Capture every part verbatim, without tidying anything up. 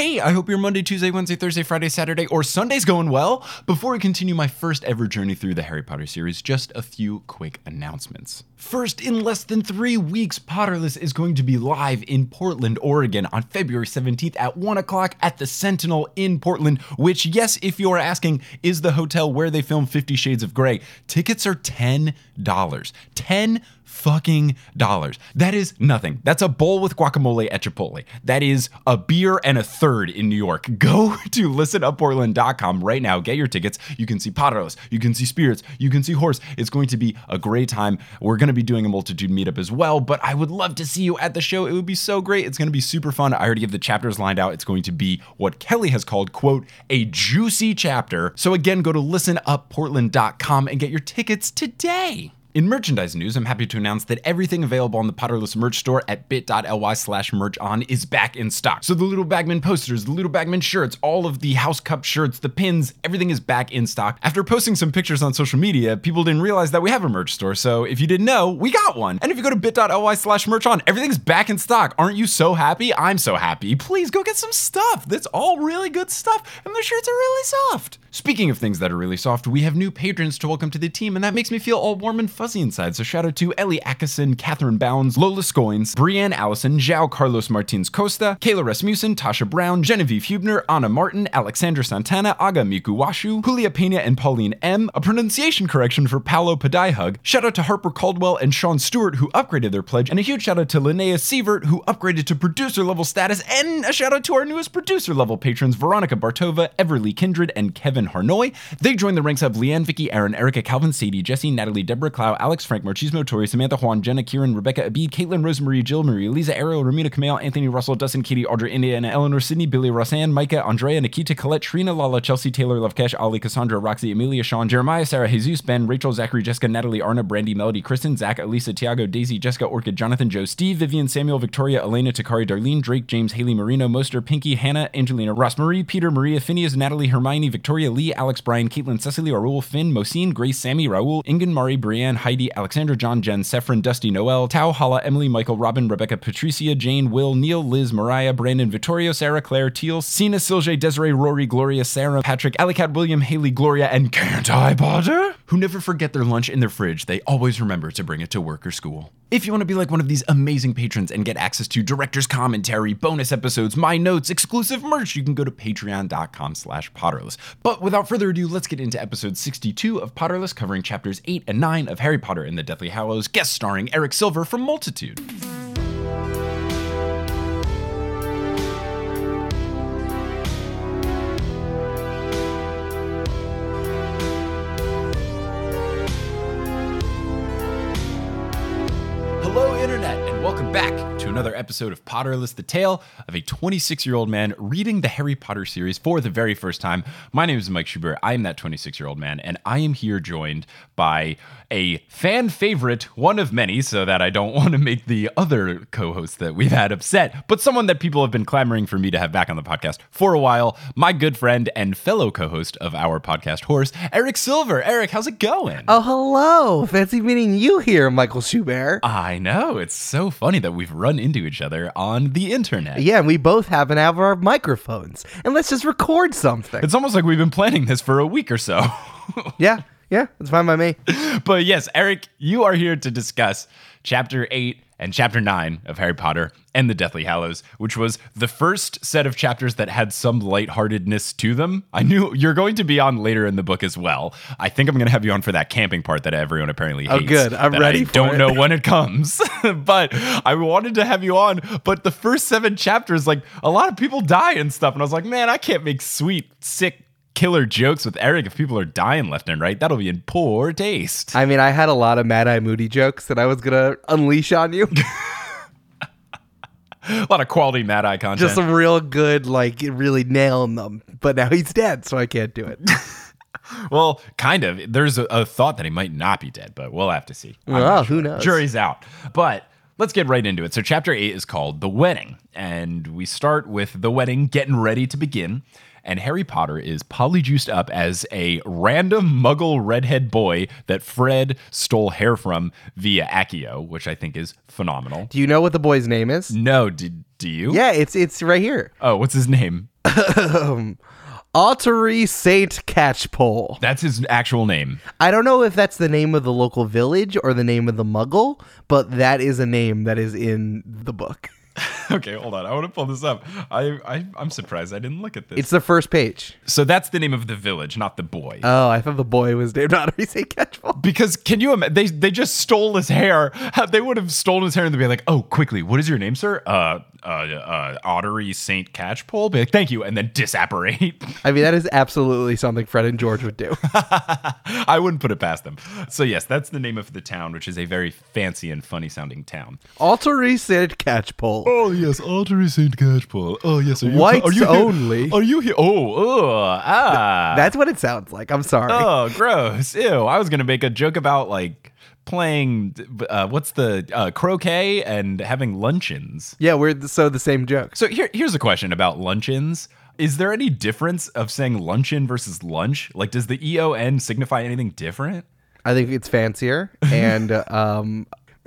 Hey, I hope your Monday, Tuesday, Wednesday, Thursday, Friday, Saturday, or Sunday's going well. Before we continue my first ever journey through the Harry Potter series, just a few quick announcements. First, in less than three weeks, Potterless is going to be live in Portland, Oregon on February seventeenth at one o'clock at the Sentinel in Portland, which, yes, if you're asking, is the hotel where they filmed Fifty Shades of Grey. Tickets are ten dollars. ten fucking dollars. That is nothing. That's a bowl with guacamole at Chipotle. That is a beer and a third in New York. Go to listen up portland dot com right now. Get your tickets. You can see Potterless. You can see Spirits. You can see Horse. It's going to be a great time. We're going to be doing a multitude meetup as well, but I would love to see you at the show. It would be so great. It's going to be super fun. I already have the chapters lined out. It's going to be what Kelly has called, quote, a juicy chapter. So again, go to listen up portland dot com and get your tickets today. In merchandise news, I'm happy to announce that everything available on the Potterless merch store at bit.ly slash merch on is back in stock. So the Little Bagman posters, the Little Bagman shirts, all of the House Cup shirts, the pins, everything is back in stock. After posting some pictures on social media, people didn't realize that we have a merch store. So if you didn't know, we got one. And if you go to bit.ly slash merch on, everything's back in stock. Aren't you so happy? I'm so happy. Please go get some stuff. That's all really good stuff. And the shirts are really soft. Speaking of things that are really soft, we have new patrons to welcome to the team, and that makes me feel all warm and fuzzy inside. So shout out to Ellie Atkinson, Catherine Bounds, Lola Scoins, Brienne Allison, João Carlos Martins Costa, Kayla Rasmussen, Tasha Brown, Genevieve Hubner, Anna Martin, Alexandra Santana, Aga Mikuwashu, Julia Pena and Pauline M, a pronunciation correction for Paolo Padaihug, shout out to Harper Caldwell and Sean Stewart who upgraded their pledge, and a huge shout out to Linnea Sievert who upgraded to producer level status, and a shout out to our newest producer level patrons, Veronica Bartova, Everly Kindred, and Kevin Harnoy. They joined the ranks of Leanne, Vicky, Aaron, Erica, Calvin, Sadie, Jesse, Natalie, Deborah, Clow, Alex, Frank, Marchismo, Tori, Samantha, Juan, Jenna, Kieran, Rebecca, Abid, Caitlin, Rosemarie, Jill, Marie, Lisa, Ariel, Ramina, Kamale, Anthony, Russell, Dustin, Katie, Audrey, India, and Eleanor, Sydney, Billy, Roseanne, Micah, Andrea, Nikita, Colette, Trina, Lala, Chelsea, Taylor, Lovekesh, Ali, Cassandra, Roxy, Amelia, Sean, Jeremiah, Sarah, Jesus, Ben, Rachel, Zachary, Jessica, Natalie, Arna, Brandy, Melody, Kristen, Zach, Elisa, Tiago, Daisy, Jessica, Orchid, Jonathan, Joe, Steve, Vivian, Samuel, Victoria, Elena, Takari, Darlene, Drake, James, Haley, Marino, Moster, Pinky, Hannah, Angelina, Ross, Marie, Peter, Maria, Phineas, Natalie, Hermione, Victoria, Lee, Alex, Brian, Caitlin, Cecily, Raul, Finn, Mosine, Grace, Sammy, Raul, Ingen, Mari, Brianne, Heidi, Alexandra, John, Jen, Sephron, Dusty, Noel, Tao, Hala, Emily, Michael, Robin, Rebecca, Patricia, Jane, Will, Neil, Liz, Mariah, Brandon, Vittorio, Sarah, Claire, Teal, Sina, Silje, Desiree, Rory, Gloria, Sarah, Patrick, Alicat, William, Haley, Gloria, and Can't I Potter? Who never forget their lunch in their fridge. They always remember to bring it to work or school. If you want to be like one of these amazing patrons and get access to director's commentary, bonus episodes, my notes, exclusive merch, you can go to patreon.com slash Potterless. But without further ado, let's get into episode sixty-two of Potterless, covering chapters eight and nine of Harry Potter and the Deathly Hallows, guest starring Eric Silver from Multitude. Hello, Internet, and welcome back to another episode of Potterless, the tale of a twenty-six-year-old man reading the Harry Potter series for the very first time. My name is Mike Schubert. I am that twenty-six-year-old man, and I am here joined by a fan favorite, one of many, so that I don't want to make the other co-hosts that we've had upset, but someone that people have been clamoring for me to have back on the podcast for a while, my good friend and fellow co-host of our podcast, Horse, Eric Silver. Eric, how's it going? Oh, hello. Fancy meeting you here, Michael Schubert. I know. It's so funny that we've run into each other on the internet. Yeah, and we both happen to have our microphones. And let's just record something. It's almost like we've been planning this for a week or so. Yeah, yeah, it's fine by me. But yes, Eric, you are here to discuss chapter eight and chapter nine of Harry Potter and the Deathly Hallows, which was the first set of chapters that had some lightheartedness to them. I knew you're going to be on later in the book as well. I think I'm going to have you on for that camping part that everyone apparently hates. Oh, good. I'm ready I for don't it. know when it comes, but I wanted to have you on. But the first seven chapters, like, a lot of people die and stuff. And I was like, man, I can't make sweet, sick, killer jokes with Eric if people are dying left and right. That'll be in poor taste. I mean, I had a lot of Mad Eye Moody jokes that I was going to unleash on you. A lot of quality Mad Eye content. Just some real good, like, really nailing them. But now he's dead, so I can't do it. Well, kind of. There's a, a thought that he might not be dead, but we'll have to see. Well, who knows? Jury's out. But let's get right into it. So chapter eight is called The Wedding, and we start with the wedding getting ready to begin. And Harry Potter is polyjuiced up as a random muggle redhead boy that Fred stole hair from via Accio, which I think is phenomenal. Do you know what the boy's name is? No, do, do you? Yeah, it's it's right here. Oh, what's his name? um, Ottery Saint Catchpole. That's his actual name. I don't know if that's the name of the local village or the name of the muggle, but that is a name that is in the book. Okay, hold on. I want to pull this up. I, I I'm surprised I didn't look at this. It's the first page. So that's the name of the village, not the boy. Oh, I thought the boy was named Ottery Saint Catchpole. Because can you imagine? They they just stole his hair. They would have stolen his hair and they'd be like, "Oh, quickly, what is your name, sir?" Uh, uh, uh Ottery Saint Catchpole. Be like, "Thank you," and then disapparate. I mean, that is absolutely something Fred and George would do. I wouldn't put it past them. So yes, that's the name of the town, which is a very fancy and funny sounding town. Ottery Saint Catchpole. Oh yes, Ottery Saint Catchpole. Oh yes, are you, Whites are you only. Here? Are you here? Oh, oh, ah. That's what it sounds like. I'm sorry. Oh, gross. Ew. I was gonna make a joke about like playing uh, what's the uh, croquet and having luncheons. Yeah, we're th- so the same joke. So here, here's a question about luncheons. Is there any difference of saying luncheon versus lunch? Like, does the E O N signify anything different? I think it's fancier, and uh, um,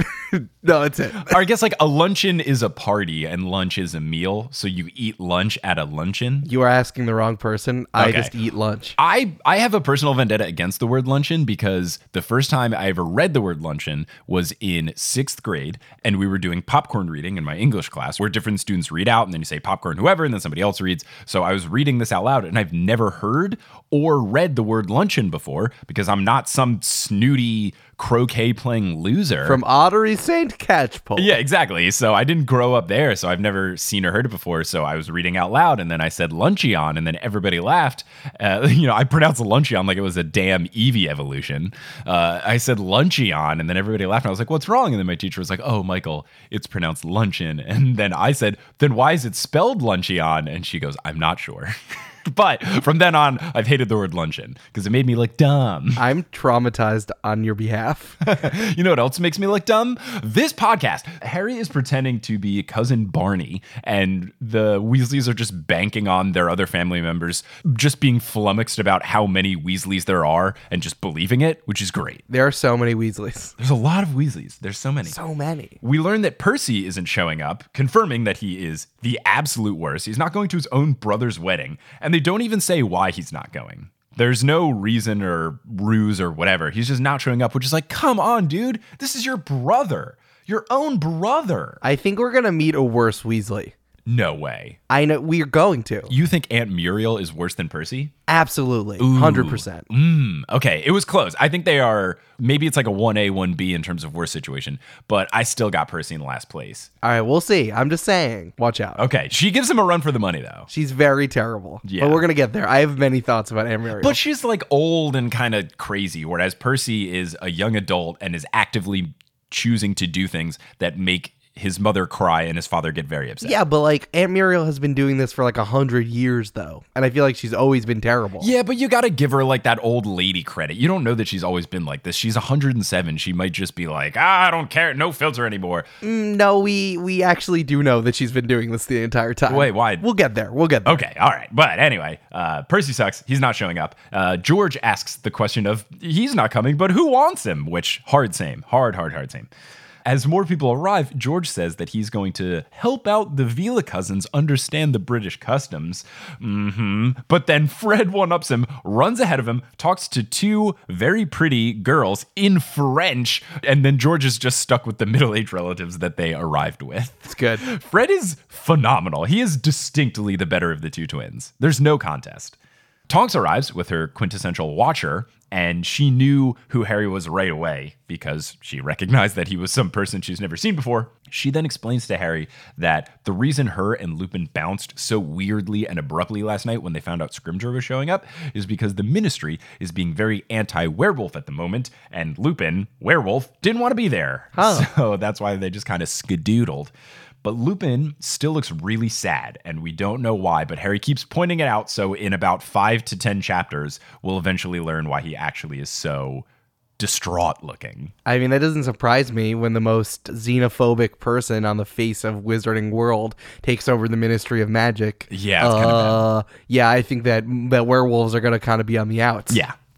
no, that's it. Or I guess like a luncheon is a party and lunch is a meal. So you eat lunch at a luncheon. You are asking the wrong person. I Okay. just eat lunch. I, I have a personal vendetta against the word luncheon because the first time I ever read the word luncheon was in sixth grade, and we were doing popcorn reading in my English class where different students read out and then you say popcorn whoever and then somebody else reads. So I was reading this out loud and I've never heard or read the word luncheon before because I'm not some snooty croquet playing loser. From Ottery Saint Catchpole. Yeah, exactly. So I didn't grow up there, so I've never seen or heard it before. So I was reading out loud, and then I said Luncheon, and then everybody laughed. Uh, you know, I pronounced Luncheon like it was a damn Eevee evolution. Uh, I said Luncheon, and then everybody laughed. And I was like, "What's wrong?" And then my teacher was like, "Oh, Michael, it's pronounced luncheon." And then I said, "Then why is it spelled Luncheon?" And she goes, "I'm not sure." But from then on, I've hated the word luncheon because it made me look dumb. I'm traumatized on your behalf. You know what else makes me look dumb? This podcast. Harry is pretending to be cousin Barney, and the Weasleys are just banking on their other family members just being flummoxed about how many Weasleys there are and just believing it, which is great. There are so many Weasleys. There's a lot of Weasleys. There's so many. So many. We learn that Percy isn't showing up, confirming that he is the absolute worst. He's not going to his own brother's wedding, and they don't even say why he's not going. There's no reason or ruse or whatever. He's just not showing up, which is like, come on, dude. This is your brother. Your own brother. I think we're going to meet a worse Weasley. No way. I know we're going to. You think Aunt Muriel is worse than Percy? Absolutely. one hundred percent. Mm, okay, it was close. I think they are, maybe it's like a one A, one B in terms of worst situation, but I still got Percy in last place. All right, we'll see. I'm just saying. Watch out. Okay, she gives him a run for the money, though. She's very terrible. Yeah. But we're going to get there. I have many thoughts about Aunt Muriel. But she's like old and kind of crazy, whereas Percy is a young adult and is actively choosing to do things that make his mother cry and his father get very upset. Yeah, but like Aunt Muriel has been doing this for like a hundred years though. And I feel like she's always been terrible. Yeah, but you got to give her like that old lady credit. You don't know that she's always been like this. She's one hundred seven. She might just be like, ah, I don't care. No filter anymore. Mm, no, we we actually do know that she's been doing this the entire time. Wait, why? We'll get there. We'll get there. Okay, all right. But anyway, uh, Percy sucks. He's not showing up. Uh, George asks the question of, he's not coming, but who wants him? Which, hard same. Hard, hard, hard same. As more people arrive, George says that he's going to help out the Vila cousins understand the British customs. Mm-hmm. But then Fred one-ups him, runs ahead of him, talks to two very pretty girls in French, and then George is just stuck with the middle-aged relatives that they arrived with. It's good. Fred is phenomenal. He is distinctly the better of the two twins. There's no contest. Tonks arrives with her quintessential watcher, and she knew who Harry was right away because she recognized that he was some person she's never seen before. She then explains to Harry that the reason her and Lupin bounced so weirdly and abruptly last night when they found out Scrimgeour was showing up is because the Ministry is being very anti-werewolf at the moment, and Lupin, werewolf, didn't want to be there. Huh. So that's why they just kind of skedoodled. But Lupin still looks really sad, and we don't know why, but Harry keeps pointing it out, so in about five to ten chapters, we'll eventually learn why he actually is so distraught looking. I mean, that doesn't surprise me when the most xenophobic person on the face of Wizarding World takes over the Ministry of Magic. Yeah, it's uh, kind of bad. Yeah, I think that that werewolves are going to kind of be on the outs. Yeah.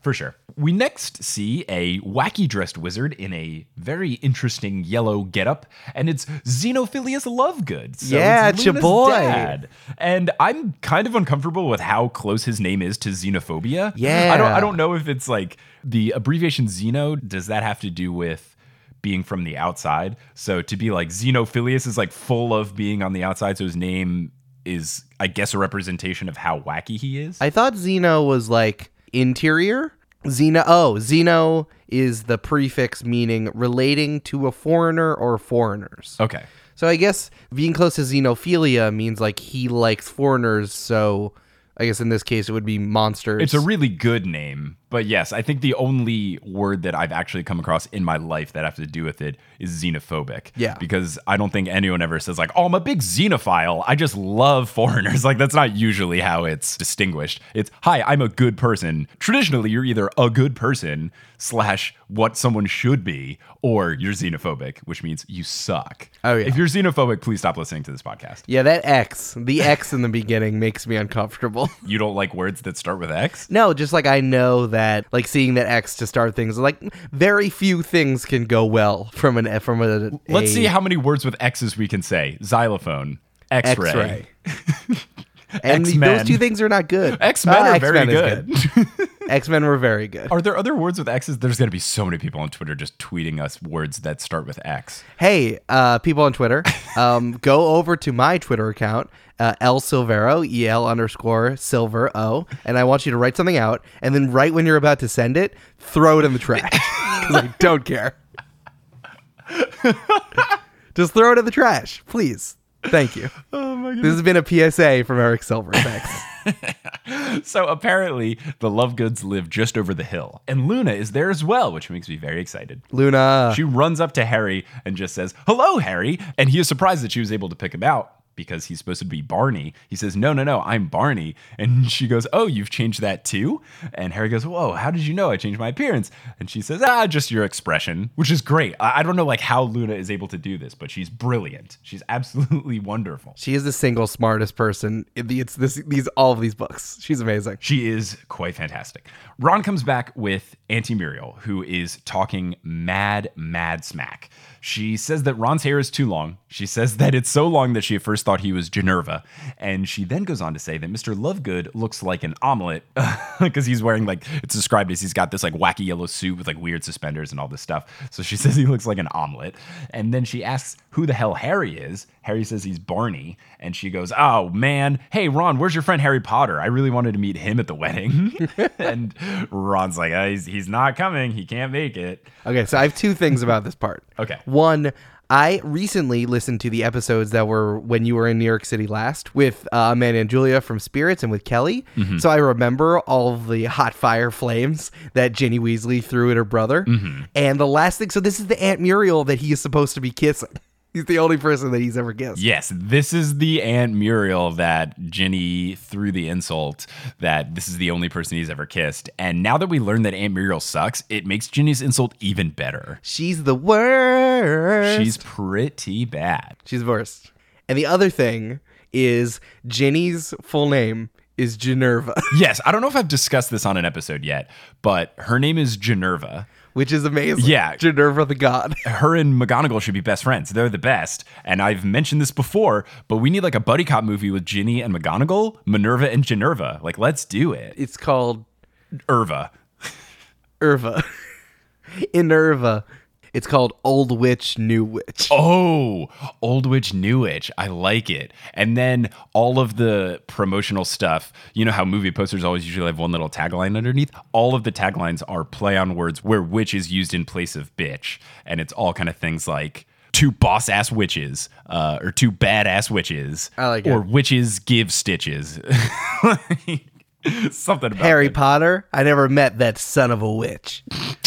For sure. We next see a wacky dressed wizard in a very interesting yellow getup, and it's Xenophilius Lovegood. So Yeah, it's it's your Luna's boy. dad. And I'm kind of uncomfortable with how close his name is to xenophobia. Yeah. I don't I don't know if it's like the abbreviation Xeno, does that have to do with being from the outside? So to be like Xenophilius is like full of being on the outside, so his name is, I guess, a representation of how wacky he is. I thought Xeno was like interior. Xeno. Oh, Xeno is the prefix meaning relating to a foreigner or foreigners. Okay. So I guess being close to xenophilia means like he likes foreigners. So I guess in this case it would be monsters. It's a really good name. But yes, I think the only word that I've actually come across in my life that have to do with it is xenophobic. Yeah. Because I don't think anyone ever says like, oh, I'm a big xenophile. I just love foreigners. Like, that's not usually how it's distinguished. It's, hi, I'm a good person. Traditionally, you're either a good person slash what someone should be, or you're xenophobic, which means you suck. Oh, yeah. If you're xenophobic, please stop listening to this podcast. Yeah, that X, the X in the beginning makes me uncomfortable. You don't like words that start with X? No, just like I know that, like seeing that X to start things, like very few things can go well from an from a. Let's a see how many words with X's we can say. Xylophone, X-ray. X-ray. And X-Men. those two things are not good. X-Men Ah, are very X-Men is good. X-Men were very good. Are there other words with X's? There's going to be so many people on Twitter just tweeting us words that start with X. Hey, uh, people on Twitter, um, go over to my Twitter account, uh, El Silvero, E L underscore Silver O, and I want you to write something out, and then right when you're about to send it, throw it in the trash, because I don't care. Just throw it in the trash, please. Thank you. Oh my This has been a P S A from Eric Silver. Thanks. So apparently the Lovegoods live just over the hill, and Luna is there as well, which makes me very excited. Luna. She runs up to Harry and just says, hello, Harry. And he is surprised that she was able to pick him out because he's supposed to be Barney. He says, no, no, no, I'm Barney. And she goes, oh, you've changed that too? And Harry goes, whoa, how did you know I changed my appearance? And she says, ah, just your expression, which is great. I, I don't know like how Luna is able to do this, but she's brilliant. She's absolutely wonderful. She is the single smartest person in the, it's this, these, all of these books. She's amazing. She is quite fantastic. Ron comes back with Auntie Muriel, who is talking mad, mad smack. She says that Ron's hair is too long. She says that it's so long that she at first thought he was Generva. And she then goes on to say that Mister Lovegood looks like an omelet because he's wearing like, it's described as he's got this like wacky yellow suit with like weird suspenders and all this stuff. So she says he looks like an omelet. And then she asks who the hell Harry is. Harry says he's Barney. And she goes, oh man, hey Ron, where's your friend Harry Potter? I really wanted to meet him at the wedding. And Ron's like, oh, he's, he's not coming. He can't make it. Okay, so I have two things about this part. Okay. One, I recently listened to the episodes that were when you were in New York City last with uh, Amanda and Julia from Spirits and with Kelly. Mm-hmm. So I remember all of the hot fire flames that Ginny Weasley threw at her brother. Mm-hmm. And the last thing, so this is the Aunt Muriel that he is supposed to be kissing. He's the only person that he's ever kissed. Yes, this is the Aunt Muriel that Ginny threw the insult that this is the only person he's ever kissed. And now that we learn that Aunt Muriel sucks, it makes Ginny's insult even better. She's the worst. She's pretty bad. She's the worst. And the other thing is Ginny's full name is Generva. Yes, I don't know if I've discussed this on an episode yet, but her name is Generva. Which is amazing. Yeah. Generva the God. Her and McGonagall should be best friends. They're the best. And I've mentioned this before, but we need like a buddy cop movie with Ginny and McGonagall, Minerva and Generva. Like, let's do it. It's called Irva. Irva. Inerva. It's called Old Witch, New Witch. Oh, Old Witch, New Witch. I like it. And then all of the promotional stuff, you know how movie posters always usually have one little tagline underneath? All of the taglines are play on words where witch is used in place of bitch. And it's all kind of things like two boss ass witches uh, or two badass witches. I like it. Or witches give stitches. Something about Harry that. Potter. I never met that son of a witch.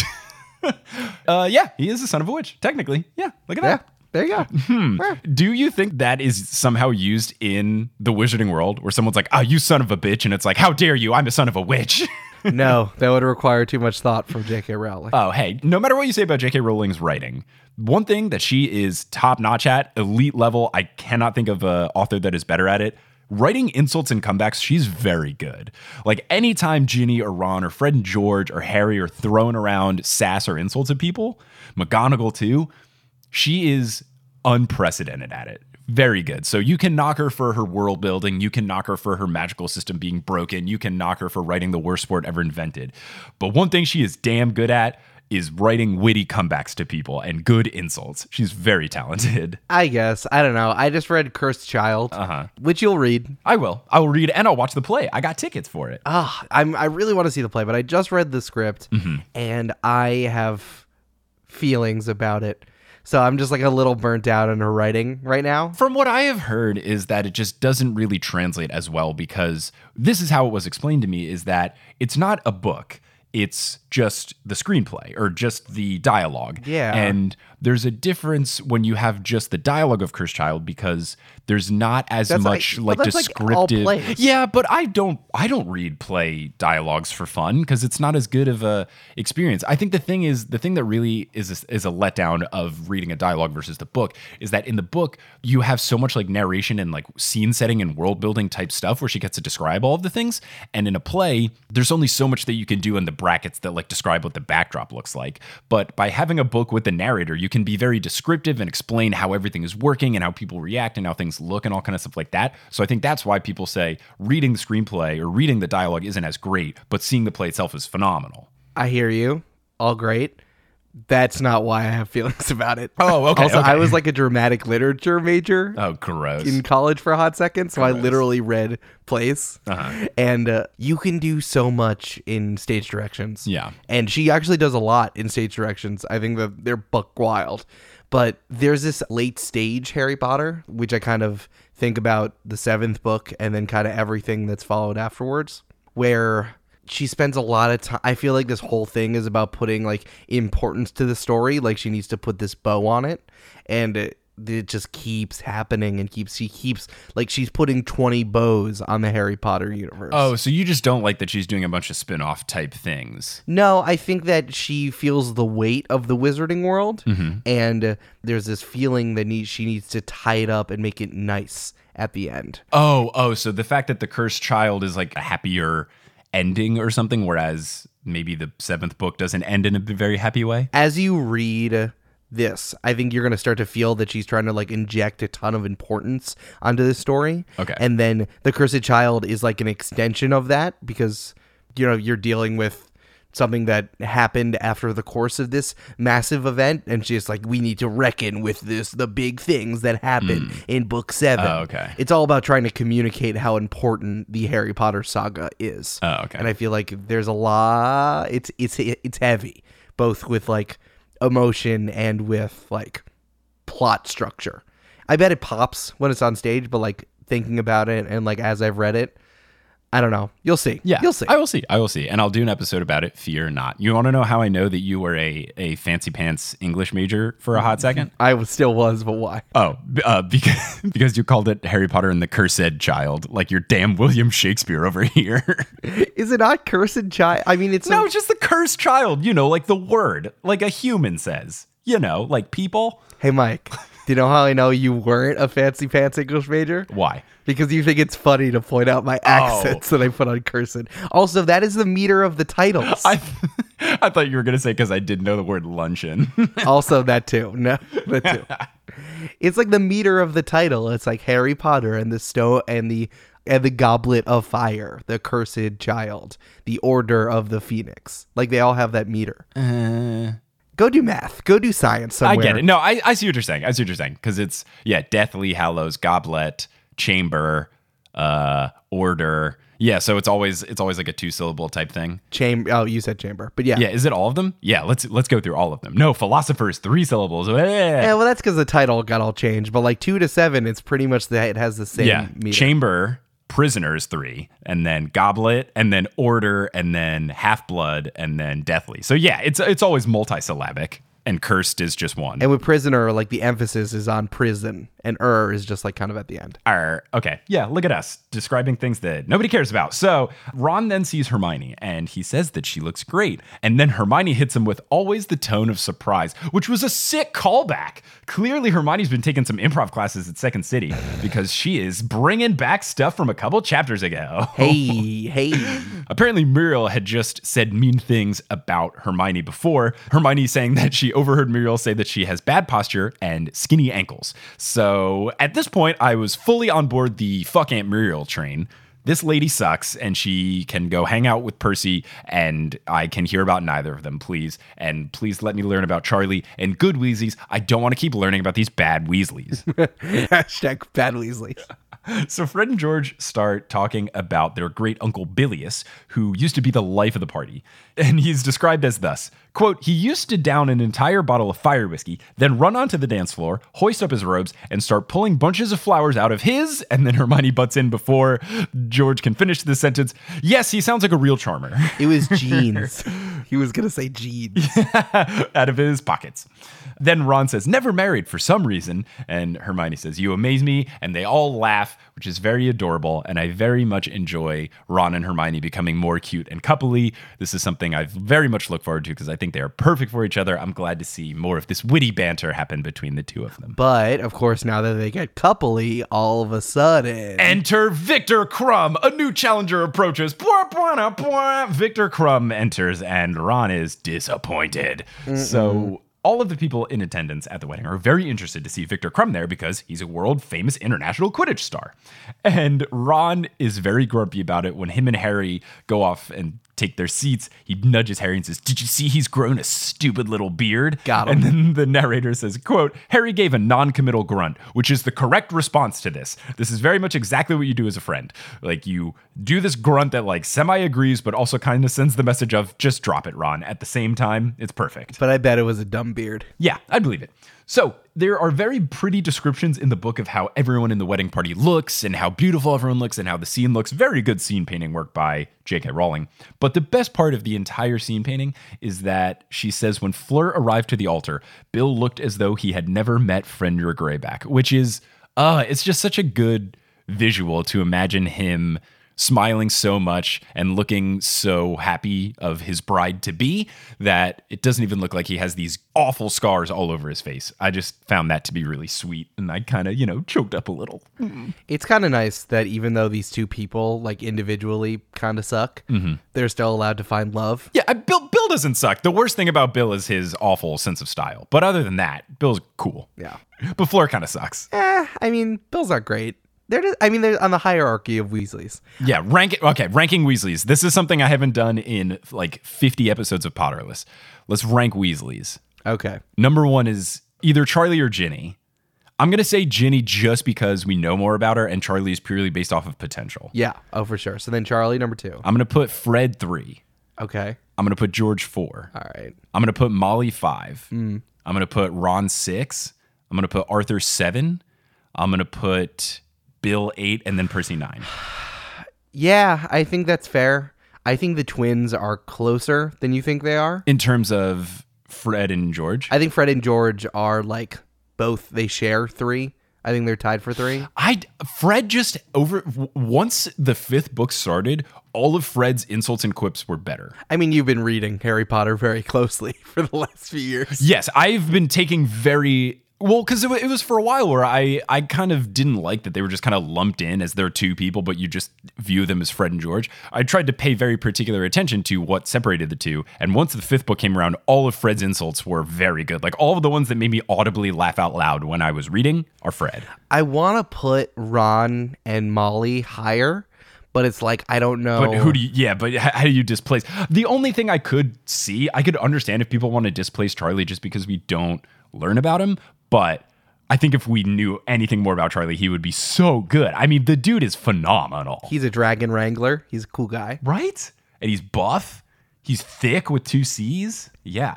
Uh, yeah, he is the son of a witch, technically. Yeah, look at Yeah, that. there you go. Hmm. Do you think that is somehow used in the wizarding world where someone's like, oh, you son of a bitch, and it's like, how dare you, I'm a son of a witch? No, that would require too much thought from J K Rowling. Oh, hey, no matter what you say about J K Rowling's writing, one thing that she is top notch at, elite level, I cannot think of an author that is better at it, writing insults and comebacks, she's very good. Like anytime Ginny or Ron or Fred and George or Harry are throwing around sass or insults at people, McGonagall too, she is unprecedented at it. Very good. So you can knock her for her world building. You can knock her for her magical system being broken. You can knock her for writing the worst sport ever invented. But one thing she is damn good at is writing witty comebacks to people and good insults. She's very talented. I guess. I don't know. I just read Cursed Child, Uh-huh. which you'll read. I will. I will read and I'll watch the play. I got tickets for it. Ah, I'm, I really want to see the play, but I just read the script Mm-hmm. and I have feelings about it. So I'm just like a little burnt out on her writing right now. From what I have heard is that it just doesn't really translate as well because this is how it was explained to me is that it's not a book. It's just the screenplay or just the dialogue. Yeah. And there's a difference when you have just the dialogue of Cursed Child because there's not as That's much like- like, but that's like all descriptive. plays. Yeah, but I don't I don't read play dialogues for fun because it's not as good of a experience. I think the thing is the thing that really is a, is a letdown of reading a dialogue versus the book is that in the book you have so much like narration and like scene setting and world building type stuff where she gets to describe all of the things, and in a play there's only so much that you can do in the brackets that like describe what the backdrop looks like. But by having a book with the narrator, you can be very descriptive and explain how everything is working and how people react and how things look and all kind of stuff like that. So I think that's why people say reading the screenplay or reading the dialogue isn't as great, but seeing the play itself is phenomenal. I hear you. All great. That's not why I have feelings about it. Oh, okay, Also, okay. I was like a dramatic literature major Oh, gross. in college for a hot second, so I Gross. literally read plays. Uh-huh. And uh, you can do so much in stage directions. Yeah. And she actually does a lot in stage directions. I think that they're buck wild. But there's this late stage Harry Potter, which I kind of think about the seventh book and then kind of everything that's followed afterwards, where she spends a lot of time. I feel like this whole thing is about putting like importance to the story. Like she needs to put this bow on it. And it, it just keeps happening and keeps, she keeps like she's putting twenty bows on the Harry Potter universe. Oh, so you just don't like that she's doing a bunch of spin-off type things. No, I think that she feels the weight of the wizarding world, Mm-hmm. and uh, there's this feeling that need, she needs to tie it up and make it nice at the end. Oh, oh, so the fact that the Cursed Child is like a happier ending or something, whereas maybe the seventh book doesn't end in a very happy way? As you read this, I think you're going to start to feel that she's trying to like inject a ton of importance onto the story. Okay. And then the Cursed Child is like an extension of that because, you know, you're dealing with something that happened after the course of this massive event, and she's like, we need to reckon with this, the big things that happen in book seven. Oh, okay. It's all about trying to communicate how important the Harry Potter saga is. Oh, okay. And I feel like there's a lot, it's it's it's heavy, both with like emotion and with like plot structure. I bet it pops when it's on stage, but like thinking about it and like as I've read it, I don't know. You'll see. Yeah, You'll see. I will see. I will see. And I'll do an episode about it, fear not. You want to know how I know that you were a, a fancy pants English major for a hot second? I was, still was, but why? Oh, b- uh, because, because you called it Harry Potter and the Cursed Child, like you're damn William Shakespeare over here. Is it not Cursed Child? I mean, it's No, a- it's just the Cursed Child, you know, like the word, like a human says, you know, like people. Hey, Mike, do you know how I know you weren't a fancy pants English major? Why? Because you think it's funny to point out my accents that I put on cursed. Also, that is the meter of the titles. I I thought you were going to say because I didn't know the word luncheon. Also, that too. No, that too. It's like the meter of the title. It's like Harry Potter and the stone and the and the Goblet of Fire, the Cursed Child, the Order of the Phoenix. Like they all have that meter. uh, Go do math. Go do science somewhere. I get it. No, I, I see what you're saying. I see what you're saying. Because it's, yeah, Deathly Hallows, Goblet, Chamber, uh, Order. Yeah, so it's always it's always like a two syllable type thing. Chamber. Oh, you said chamber, but yeah. Yeah, is it all of them? Yeah, let's let's go through all of them. No, Philosophers, three syllables. Eh. Yeah, well, that's because the title got all changed. But like two to seven, it's pretty much that it has the same Yeah, meter. Chamber, Prisoners, three, and then Goblet, and then Order, and then Half Blood, and then Deathly. So yeah, it's it's always multisyllabic. And cursed is just one. And with prisoner, like the emphasis is on prison, and er is just like kind of at the end. Arr, okay, yeah, look at us describing things that nobody cares about. So Ron then sees Hermione, and he says that she looks great. And then Hermione hits him with always the tone of surprise, which was a sick callback. Clearly, Hermione's been taking some improv classes at Second City because she is bringing back stuff from a couple chapters ago. Hey, hey. Apparently, Muriel had just said mean things about Hermione before. Hermione saying that she overheard Muriel say that she has bad posture and skinny ankles. So at this point, I was fully on board the fuck Aunt Muriel train. This lady sucks, and she can go hang out with Percy, and I can hear about neither of them, please. And please let me learn about Charlie and good Weasleys. I don't want to keep learning about these bad Weasleys. Hashtag bad Weasleys. So Fred and George start talking about their great uncle Bilius, who used to be the life of the party. And he's described as thus, quote, he used to down an entire bottle of fire whiskey, then run onto the dance floor, hoist up his robes, and start pulling bunches of flowers out of his, and then Hermione butts in before George can finish the sentence. Yes, he sounds like a real charmer. It was jeans. He was going to say jeans. Out of his pockets. Then Ron says, never married for some reason. And Hermione says, you amaze me. And they all laugh, which is very adorable. And I very much enjoy Ron and Hermione becoming more cute and coupley. This is something I very much look forward to because I think they are perfect for each other. I'm glad to see more of this witty banter happen between the two of them. But, of course, now that they get coupley, all of a sudden... Enter Victor Crumb. A new challenger approaches. Victor Crumb enters and Ron is disappointed. Mm-mm. So... all of the people in attendance at the wedding are very interested to see Victor Crumb there because he's a world-famous international Quidditch star. And Ron is very grumpy about it when him and Harry go off and take their seats. He nudges Harry and says, did you see he's grown a stupid little beard? Got him. And then the narrator says, quote, Harry gave a non-committal grunt, which is the correct response to this. This is very much exactly what you do as a friend. Like, you do this grunt that, like, semi-agrees, but also kind of sends the message of, just drop it, Ron. At the same time, it's perfect. But I bet it was a dumb beard. Yeah, I believe it. So there are very pretty descriptions in the book of how everyone in the wedding party looks and how beautiful everyone looks and how the scene looks. Very good scene painting work by J K Rowling. But the best part of the entire scene painting is that she says when Fleur arrived to the altar, Bill looked as though he had never met Fenrir Greyback, which is, uh, it's just such a good visual to imagine him smiling so much and looking so happy of his bride-to-be that it doesn't even look like he has these awful scars all over his face. I just found that to be really sweet, and I kind of, you know, choked up a little. It's kind of nice that even though these two people, like, individually kind of suck, mm-hmm. they're still allowed to find love. Yeah, I, Bill, Bill doesn't suck. The worst thing about Bill is his awful sense of style. But other than that, Bill's cool. Yeah. But Fleur kind of sucks. Eh, I mean, Bill's not great. They're just, I mean, they're on the hierarchy of Weasleys. Yeah, rank it. Okay, ranking Weasleys. This is something I haven't done in like fifty episodes of Potterless. Let's rank Weasleys. Okay. Number one is either Charlie or Ginny. I'm going to say Ginny just because we know more about her, and Charlie is purely based off of potential. Yeah, oh, for sure. So then Charlie, number two. I'm going to put Fred three. Okay. I'm going to put George four. All right. I'm going to put Molly five. Mm. I'm going to put Ron six. I'm going to put Arthur seven. I'm going to put Bill eight, and then Percy nine. Yeah, I think that's fair. I think the twins are closer than you think they are. In terms of Fred and George? I think Fred and George are like both, they share three. I think they're tied for three. I Fred just over once the fifth book started, all of Fred's insults and quips were better. I mean, you've been reading Harry Potter very closely for the last few years. Yes, I've been taking very well, because it, it was for a while where I, I kind of didn't like that they were just kind of lumped in as their two people, but you just view them as Fred and George. I tried to pay very particular attention to what separated the two. And once the fifth book came around, all of Fred's insults were very good. Like all of the ones that made me audibly laugh out loud when I was reading are Fred. I want to put Ron and Molly higher, but it's like, I don't know. But who do you, yeah, but how do you displace? The only thing I could see, I could understand if people want to displace Charlie just because we don't learn about him. But I think if we knew anything more about Charlie, he would be so good. I mean, the dude is phenomenal. He's a dragon wrangler. He's a cool guy. Right? And he's buff. He's thick with two C's. Yeah.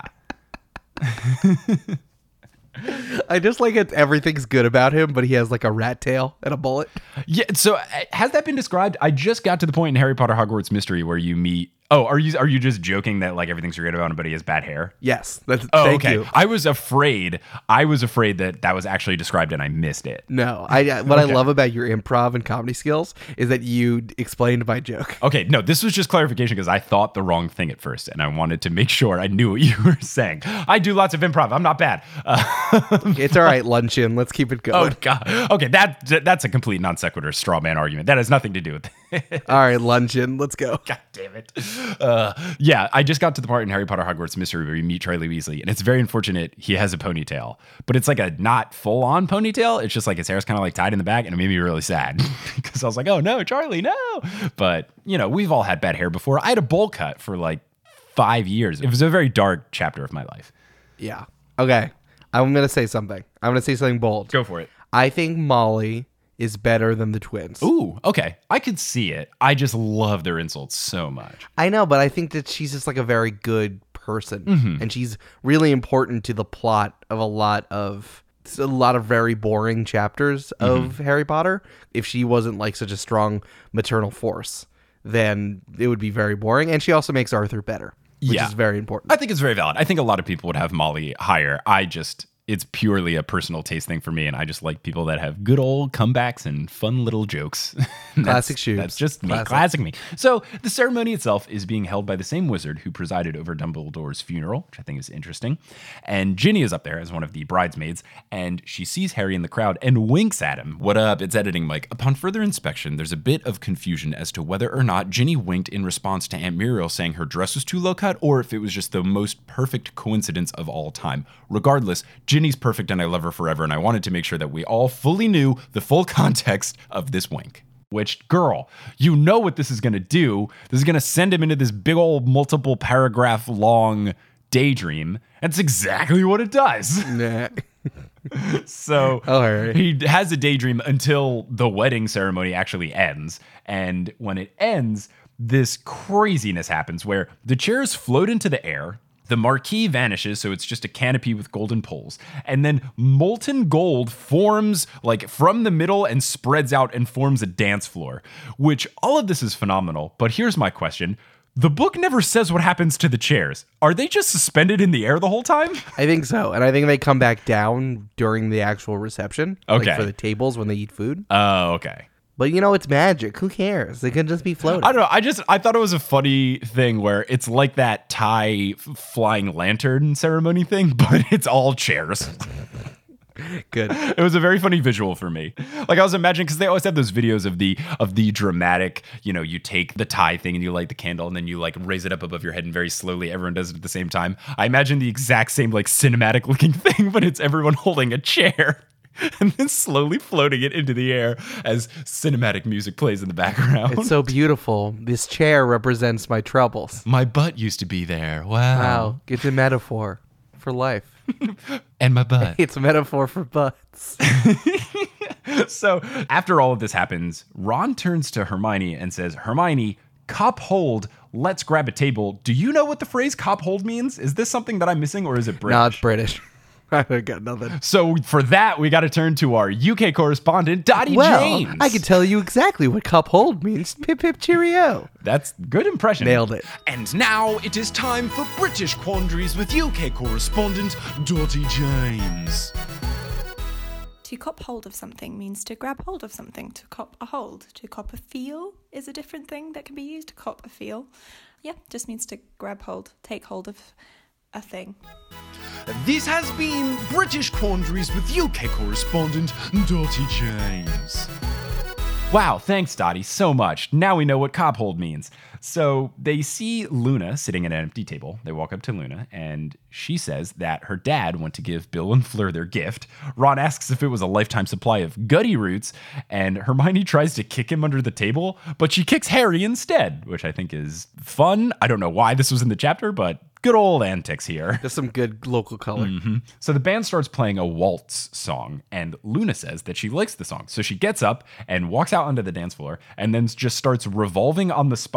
I just like it. Everything's good about him, but he has like a rat tail and a bullet. Yeah. So has that been described? I just got to the point in Harry Potter Hogwarts Mystery where you meet Oh, are you are you just joking that like everything's great about him, but he has bad hair? Yes. That's, Oh, thank okay. you. I was afraid. I was afraid that that was actually described and I missed it. No, I I- what Okay. I love about your improv and comedy skills is that you explained my joke. Okay, no, this was just clarification because I thought the wrong thing at first, and I wanted to make sure I knew what you were saying. I do lots of improv. I'm not bad. Uh, It's all right, luncheon. Let's keep it oh going. God. Okay, that that's a complete non sequitur straw man argument. That has nothing to do with it. All right, luncheon. Let's go. God damn it. Uh, yeah, I just got to the part in Harry Potter Hogwarts Mystery where you meet Charlie Weasley, and it's very unfortunate he has a ponytail, but it's like a not full on ponytail. It's just like his hair's kind of like tied in the back, and it made me really sad because I was like, oh no, Charlie, no. But, you know, we've all had bad hair before. I had a bowl cut for like five years. It was a very dark chapter of my life. Yeah. Okay. I'm going to say something. I'm going to say something bold. Go for it. I think Molly is better than the twins. Ooh, okay. I could see it. I just love their insults so much. I know, but I think that she's just like a very good person, Mm-hmm. and she's really important to the plot of a lot of a lot of very boring chapters of Mm-hmm. Harry Potter. If she wasn't like such a strong maternal force, then it would be very boring. And she also makes Arthur better, which Yeah. is very important. I think it's very valid. I think a lot of people would have Molly higher. I just, it's purely a personal taste thing for me, and I just like people that have good old comebacks and fun little jokes. That's- Classic shoes. That's just me. Classic. Classic me. So the ceremony itself is being held by the same wizard who presided over Dumbledore's funeral, which I think is interesting. And Ginny is up there as one of the bridesmaids, and she sees Harry in the crowd and winks at him. What up? It's editing, Mike. Upon further inspection, there's a bit of confusion as to whether or not Ginny winked in response to Aunt Muriel saying her dress was too low cut, or if it was just the most perfect coincidence of all time. Regardless, Ginny's perfect and I love her forever, and I wanted to make sure that we all fully knew the full context of this wink. Which, girl, you know what this is going to do. This is going to send him into this big old multiple paragraph long daydream. That's exactly what it does. Nah. So Oh, Harry. he has a daydream until the wedding ceremony actually ends. And when it ends, this craziness happens where the chairs float into the air. The marquee vanishes, so it's just a canopy with golden poles. And then molten gold forms like from the middle and spreads out and forms a dance floor, which all of this is phenomenal. But here's my question. The book never says what happens to the chairs. Are they just suspended in the air the whole time? I think so. And I think they come back down during the actual reception. Okay. Like for the tables when they eat food. Oh, okay. But you know, it's magic. Who cares? They could just be floating. I don't know. I just I thought it was a funny thing where it's like that Thai f- flying lantern ceremony thing, but it's all chairs. Good. It was a very funny visual for me. Like I was imagining, because they always have those videos of the of the dramatic, you know, you take the Thai thing and you light the candle and then you like raise it up above your head and very slowly everyone does it at the same time. I imagine the exact same like cinematic looking thing, but it's everyone holding a chair. And then slowly floating it into the air as cinematic music plays in the background. It's so beautiful. This chair represents my troubles. My butt used to be there. Wow. Wow. It's a metaphor for life. And my butt. It's a metaphor for butts. So after all of this happens, Ron turns to Hermione and says, Hermione, cop hold, let's grab a table. Do you know what the phrase cop hold means? Is this something that I'm missing or is it British? No, it's British. I got nothing. So for that, we got to turn to our U K correspondent, Dottie Well, James. I can tell you exactly what cup hold means. Pip pip cheerio. That's good impression. Nailed it. And now it is time for British Quandaries with U K correspondent Dottie James. To cop hold of something means to grab hold of something, to cop a hold. To cop a feel is a different thing that can be used. To cop a feel, yeah, just means to grab hold, take hold of a thing. This has been British Quandaries with U K correspondent Dottie James. Wow, thanks, Dottie, so much. Now we know what cop hold means. So they see Luna sitting at an empty table. They walk up to Luna, and she says that her dad went to give Bill and Fleur their gift. Ron asks if it was a lifetime supply of Gutty Roots, and Hermione tries to kick him under the table, but she kicks Harry instead, which I think is fun. I don't know why this was in the chapter, but good old antics here. Just some good local color. Mm-hmm. So the band starts playing a waltz song, and Luna says that she likes the song. So she gets up and walks out onto the dance floor and then just starts revolving on the spot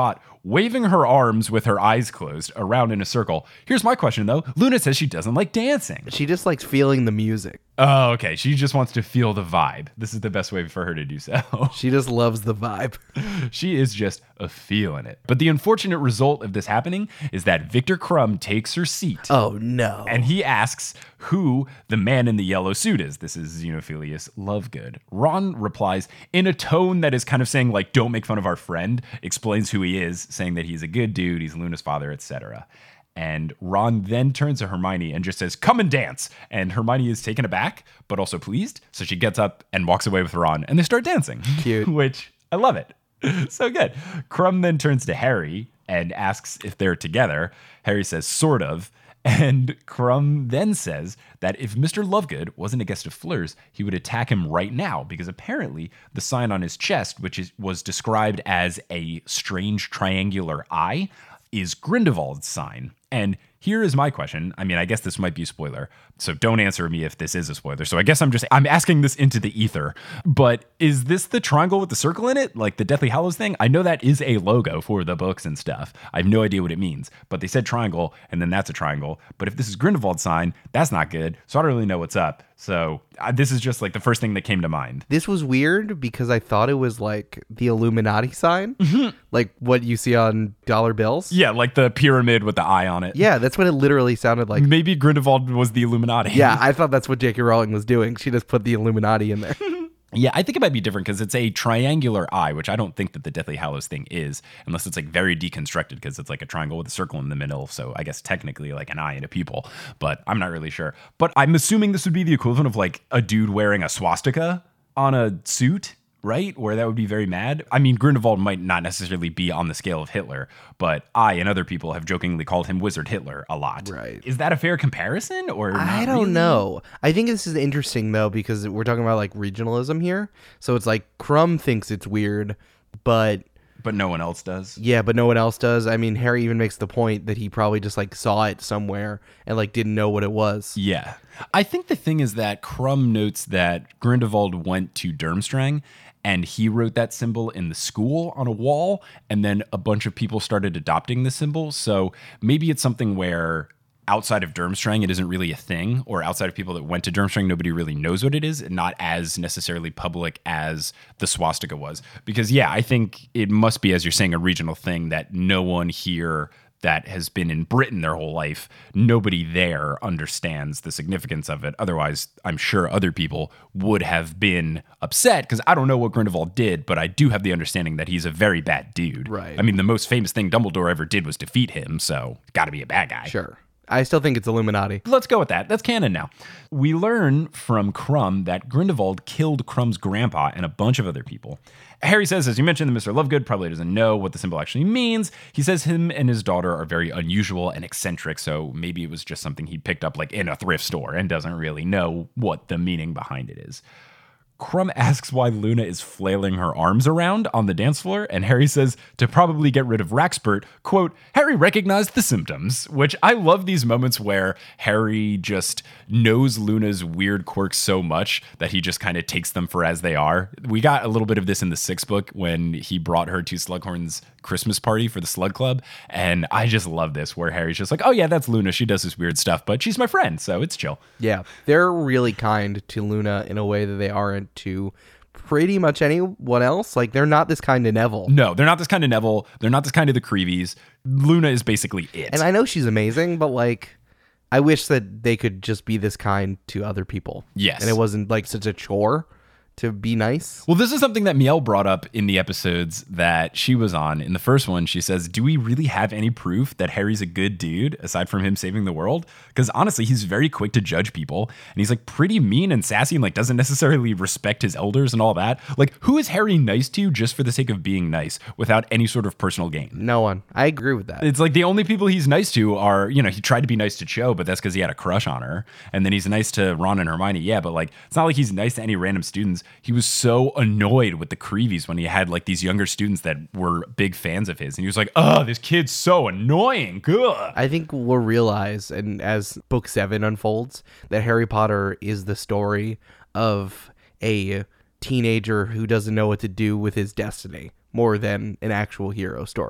waving her arms with her eyes closed around in a circle. Here's my question, though. Luna says she doesn't like dancing. She just likes feeling the music. Oh, okay. She just wants to feel the vibe. This is the best way for her to do so. She just loves the vibe. She is just a feeling it. But the unfortunate result of this happening is that Victor Crumb takes her seat. Oh, no. And he asks who the man in the yellow suit is. This is Xenophilius Lovegood. Ron replies in a tone that is kind of saying, like, don't make fun of our friend, explains who he is, saying that he's a good dude, he's Luna's father, et cetera. And Ron then turns to Hermione and just says, come and dance. And Hermione is taken aback, but also pleased. So she gets up and walks away with Ron, and they start dancing. Cute. Which, I love it. So good. Crumb then turns to Harry and asks if they're together. Harry says, sort of. And Crumb then says that if Mister Lovegood wasn't a guest of Fleur's, he would attack him right now, because apparently the sign on his chest, which is, was described as a strange triangular eye, is Grindelwald's sign. And here is my question. I mean, I guess this might be a spoiler, so don't answer me if this is a spoiler. So I guess I'm just, I'm asking this into the ether. But is this the triangle with the circle in it? Like the Deathly Hallows thing? I know that is a logo for the books and stuff. I have no idea what it means. But they said triangle, and then that's a triangle. But if this is Grindelwald's sign, that's not good. So I don't really know what's up. So uh, this is just like the first thing that came to mind. This was weird because I thought it was like the Illuminati sign, Mm-hmm. like what you see on dollar bills. Yeah, like the pyramid with the eye on it. Yeah, that's what it literally sounded like. Maybe Grindelwald was the Illuminati. Yeah, I thought that's what J K Rowling was doing. She just put the Illuminati in there. Yeah, I think it might be different because it's a triangular eye, which I don't think that the Deathly Hallows thing is, unless it's like very deconstructed because it's like a triangle with a circle in the middle. So I guess technically like an eye and a pupil, but I'm not really sure. But I'm assuming this would be the equivalent of like a dude wearing a swastika on a suit, right? Where that would be very mad. I mean, Grindelwald might not necessarily be on the scale of Hitler, but I and other people have jokingly called him Wizard Hitler a lot. Right. Is that a fair comparison or not I don't really? know. I think this is interesting though because we're talking about like regionalism here. So it's like Crumb thinks it's weird, but But no one else does. yeah, but no one else does. I mean, Harry even makes the point that he probably just like saw it somewhere and like didn't know what it was. Yeah. I think the thing is that Crumb notes that Grindelwald went to Durmstrang and he wrote that symbol in the school on a wall, and then a bunch of people started adopting the symbol. So maybe it's something where outside of Durmstrang, it isn't really a thing, or outside of people that went to Durmstrang, nobody really knows what it is, and not as necessarily public as the swastika was. Because, yeah, I think it must be, as you're saying, a regional thing that no one here that has been in Britain their whole life, nobody there understands the significance of it. Otherwise, I'm sure other people would have been upset because I don't know what Grindelwald did, but I do have the understanding that he's a very bad dude. Right. I mean, the most famous thing Dumbledore ever did was defeat him, so got to be a bad guy. Sure. I still think it's Illuminati. Let's go with that. That's canon now. We learn from Crumb that Grindelwald killed Crumb's grandpa and a bunch of other people. Harry says, as you mentioned, that Mister Lovegood probably doesn't know what the symbol actually means. He says him and his daughter are very unusual and eccentric, so maybe it was just something he picked up like in a thrift store and doesn't really know what the meaning behind it is. Crumb asks why Luna is flailing her arms around on the dance floor, and Harry says to probably get rid of Raxpert, quote, Harry recognized the symptoms, which I love these moments where Harry just knows Luna's weird quirks so much that he just kind of takes them for as they are. We got a little bit of this in the sixth book when he brought her to Slughorn's Christmas party for the Slug Club, and I just love this where Harry's just like, oh yeah, that's Luna, she does this weird stuff, but she's my friend, so it's chill. Yeah, they're really kind to Luna in a way that they aren't to pretty much anyone else. Like, they're not this kind of Neville. No, they're not this kind of Neville. They're not this kind of the Creevies. Luna is basically it. And I know she's amazing, but like, I wish that they could just be this kind to other people. Yes. And it wasn't like such a chore to be nice. Well, this is something that Miel brought up in the episodes that she was on. In the first one, she says, do we really have any proof that Harry's a good dude aside from him saving the world? Because honestly, he's very quick to judge people, and he's like pretty mean and sassy and like doesn't necessarily respect his elders and all that. Like, who is Harry nice to just for the sake of being nice without any sort of personal gain? No one. I agree with that. It's like the only people he's nice to are, you know, he tried to be nice to Cho, but that's because he had a crush on her. And then he's nice to Ron and Hermione. Yeah, but like, it's not like he's nice to any random students. He was so annoyed with the Creevies when he had like these younger students that were big fans of his. And he was like, oh, this kid's so annoying. Ugh. I think we'll realize, and as book seven unfolds, that Harry Potter is the story of a teenager who doesn't know what to do with his destiny more than an actual hero story.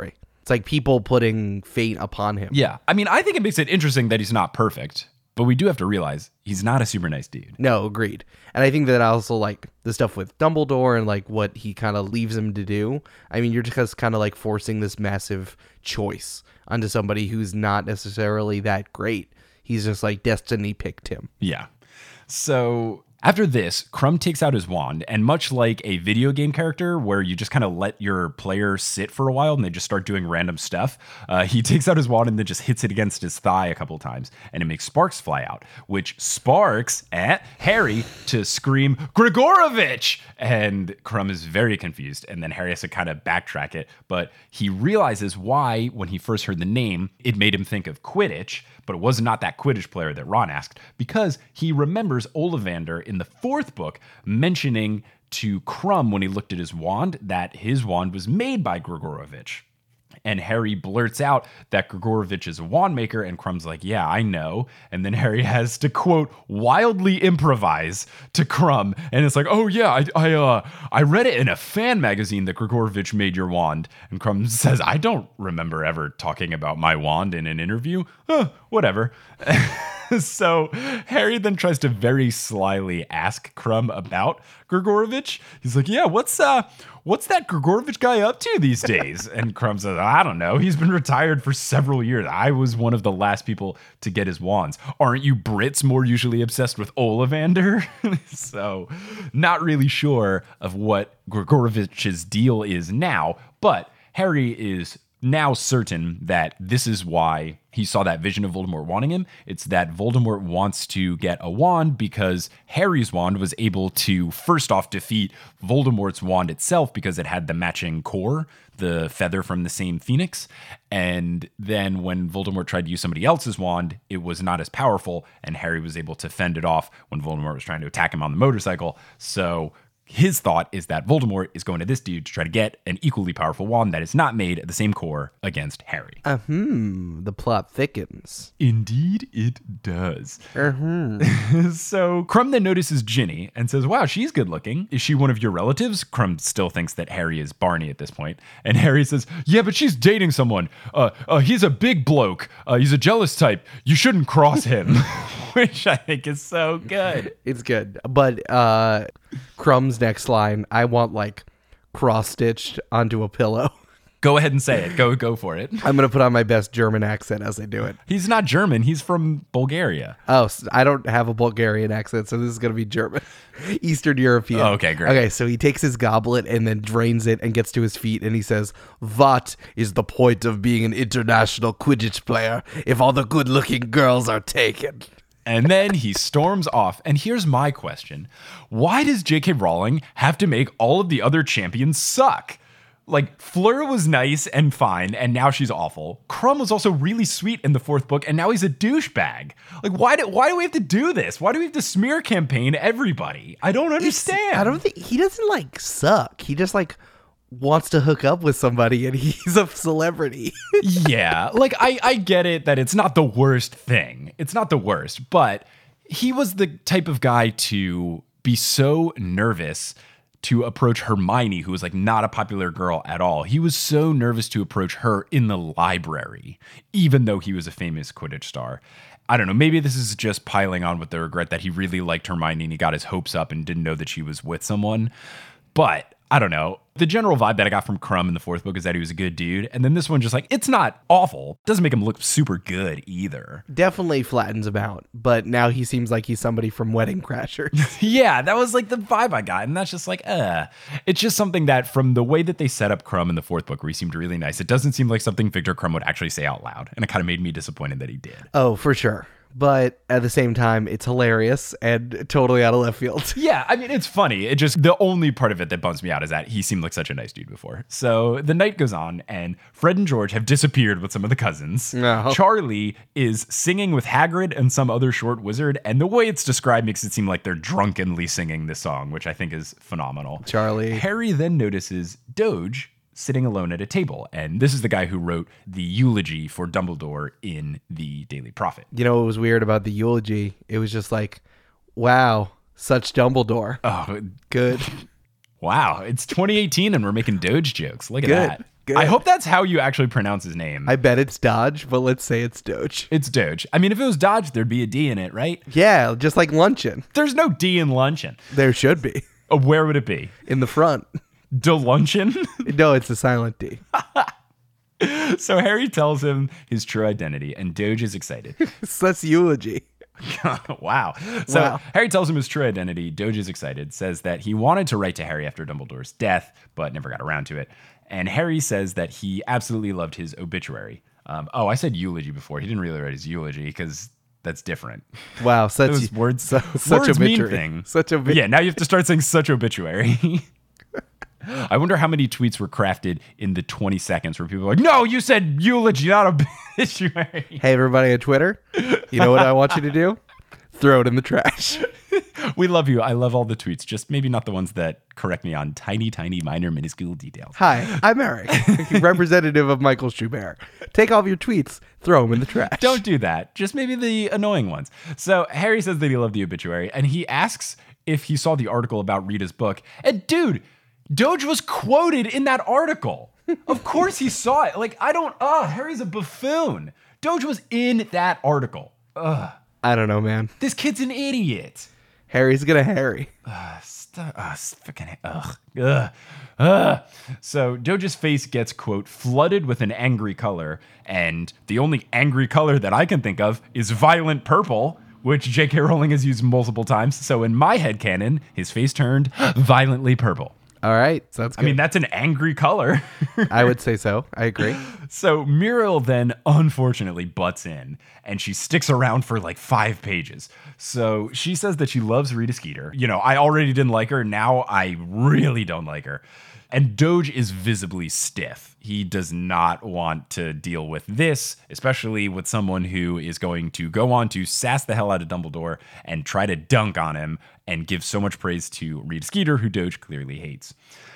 It's like people putting fate upon him. Yeah. I mean, I think it makes it interesting that he's not perfect, but we do have to realize he's not a super nice dude. No, agreed. And I think that also, like, the stuff with Dumbledore and, like, what he kind of leaves him to do. I mean, you're just kind of, like, forcing this massive choice onto somebody who's not necessarily that great. He's just, like, destiny picked him. Yeah. So after this, Krum takes out his wand, and much like a video game character where you just kind of let your player sit for a while and they just start doing random stuff, uh, he takes out his wand and then just hits it against his thigh a couple times, and it makes sparks fly out, which sparks at Harry to scream, Grigorovich! And Krum is very confused, and then Harry has to kind of backtrack it, but he realizes why, when he first heard the name, it made him think of Quidditch, but it was not that Quidditch player that Ron asked, because he remembers Ollivander in the fourth book mentioning to Krum when he looked at his wand that his wand was made by Grigorovich. And Harry blurts out that Grigorovich is a wand maker, and Krum's like, yeah, I know. And then Harry has to, quote, wildly improvise to Krum. And it's like, oh, yeah, I I, uh, I read it in a fan magazine that Grigorovich made your wand. And Krum says, I don't remember ever talking about my wand in an interview. Huh, whatever. So Harry then tries to very slyly ask Krum about Grigorovich. He's like, yeah, what's uh, what's that Grigorovich guy up to these days? And Krum says, I don't know. He's been retired for several years. I was one of the last people to get his wands. Aren't you Brits more usually obsessed with Ollivander? So not really sure of what Grigorovich's deal is now, but Harry is now certain that this is why he saw that vision of Voldemort wanting him. It's that Voldemort wants to get a wand because Harry's wand was able to first off defeat Voldemort's wand itself because it had the matching core, the feather from the same phoenix. And then when Voldemort tried to use somebody else's wand, it was not as powerful, and Harry was able to fend it off when Voldemort was trying to attack him on the motorcycle. So his thought is that Voldemort is going to this dude to try to get an equally powerful wand that is not made of the same core against Harry. Uh, hmm, the plot thickens. Indeed it does. Uh-huh. So Krum then notices Ginny and says, wow, she's good looking. Is she one of your relatives? Krum still thinks that Harry is Barney at this point. And Harry says, yeah, but she's dating someone. Uh, uh, he's a big bloke. Uh, he's a jealous type. You shouldn't cross him. Which I think is so good. It's good. But uh, Krum's next line, I want like cross-stitched onto a pillow. Go ahead and say it. Go go for it. I'm going to put on my best German accent as I do it. He's not German. He's from Bulgaria. Oh, so I don't have a Bulgarian accent, so this is going to be German. Eastern European. Oh, okay, great. Okay, so he takes his goblet and then drains it and gets to his feet and he says, what is the point of being an international Quidditch player if all the good-looking girls are taken? And then he storms off. And here's my question. Why does J K Rowling have to make all of the other champions suck? Like, Fleur was nice and fine, and now she's awful. Krum was also really sweet in the fourth book, and now he's a douchebag. Like, why do, why do we have to do this? Why do we have to smear campaign everybody? I don't understand. It's, I don't think, he doesn't, like, suck. He just, like, wants to hook up with somebody, and he's a celebrity. Yeah, like, I, I get it that it's not the worst thing. It's not the worst, but he was the type of guy to be so nervous to approach Hermione, who was like not a popular girl at all. He was so nervous to approach her in the library, even though he was a famous Quidditch star. I don't know, maybe this is just piling on with the regret that he really liked Hermione and he got his hopes up and didn't know that she was with someone. But I don't know. The general vibe that I got from Krum in the fourth book is that he was a good dude. And then this one just like, it's not awful. Doesn't make him look super good either. Definitely flattens him out. But now he seems like he's somebody from Wedding Crashers. Yeah, that was like the vibe I got. And that's just like, uh. It's just something that from the way that they set up Krum in the fourth book where he seemed really nice, it doesn't seem like something Victor Krum would actually say out loud. And it kind of made me disappointed that he did. Oh, for sure. But at the same time, it's hilarious and totally out of left field. Yeah, I mean, it's funny. It just, the only part of it that bums me out is that he seemed like such a nice dude before. So the night goes on, and Fred and George have disappeared with some of the cousins. No. Charlie is singing with Hagrid and some other short wizard, and the way it's described makes it seem like they're drunkenly singing this song, which I think is phenomenal. Charlie. Harry then notices Doge sitting alone at a table. And this is the guy who wrote the eulogy for Dumbledore in the Daily Prophet. You know what was weird about the eulogy? It was just like, wow, such Dumbledore. Oh, good. Wow. It's twenty eighteen and we're making Doge jokes. Look at Good. that. Good. I hope that's how you actually pronounce his name. I bet it's Dodge, but let's say it's Doge. It's Doge. I mean, if it was Dodge, there'd be a D in it, right? Yeah, just like luncheon. There's no D in luncheon. There should be. Uh, where would it be? In the front. DeLuncheon? No, it's a silent D. So Harry tells him his true identity, and Doge is excited. So that's eulogy. Wow. So Wow. Harry tells him his true identity. Doge is excited, says that he wanted to write to Harry after Dumbledore's death, but never got around to it. And Harry says that he absolutely loved his obituary. Um, oh, I said eulogy before. He didn't really write his eulogy because that's different. Wow, such Those words, so, such words mean obituary. thing. Such a Yeah, now you have to start saying such obituary. I wonder how many tweets were crafted in the twenty seconds where people are like, no, you said eulogy, not obituary. Hey, everybody on Twitter, you know what I want you to do? Throw it in the trash. We love you. I love all the tweets, just maybe not the ones that correct me on tiny, tiny, minor, minuscule details. Hi, I'm Eric, representative of Michael Schubert. Take all of your tweets, throw them in the trash. Don't do that. Just maybe the annoying ones. So Harry says that he loved the obituary, and he asks if he saw the article about Rita's book. And dude, Doge was quoted in that article. Of course he saw it. Like, I don't, oh, Harry's a buffoon. Doge was in that article. Ugh. I don't know, man. This kid's an idiot. Harry's gonna Harry. Uh, st- uh, fucking, ugh, ugh, ugh. So Doge's face gets, quote, flooded with an angry color, and the only angry color that I can think of is violent purple, which J K Rowling has used multiple times. So in my headcanon, his face turned violently purple. All right, sounds good. I mean, that's an angry color. I would say so. I agree. So Muriel then unfortunately butts in, and she sticks around for like five pages. So she says that she loves Rita Skeeter. You know, I already didn't like her. Now I really don't like her. And Doge is visibly stiff. He does not want to deal with this, especially with someone who is going to go on to sass the hell out of Dumbledore and try to dunk on him and give so much praise to Rita Skeeter, who Doge clearly hates.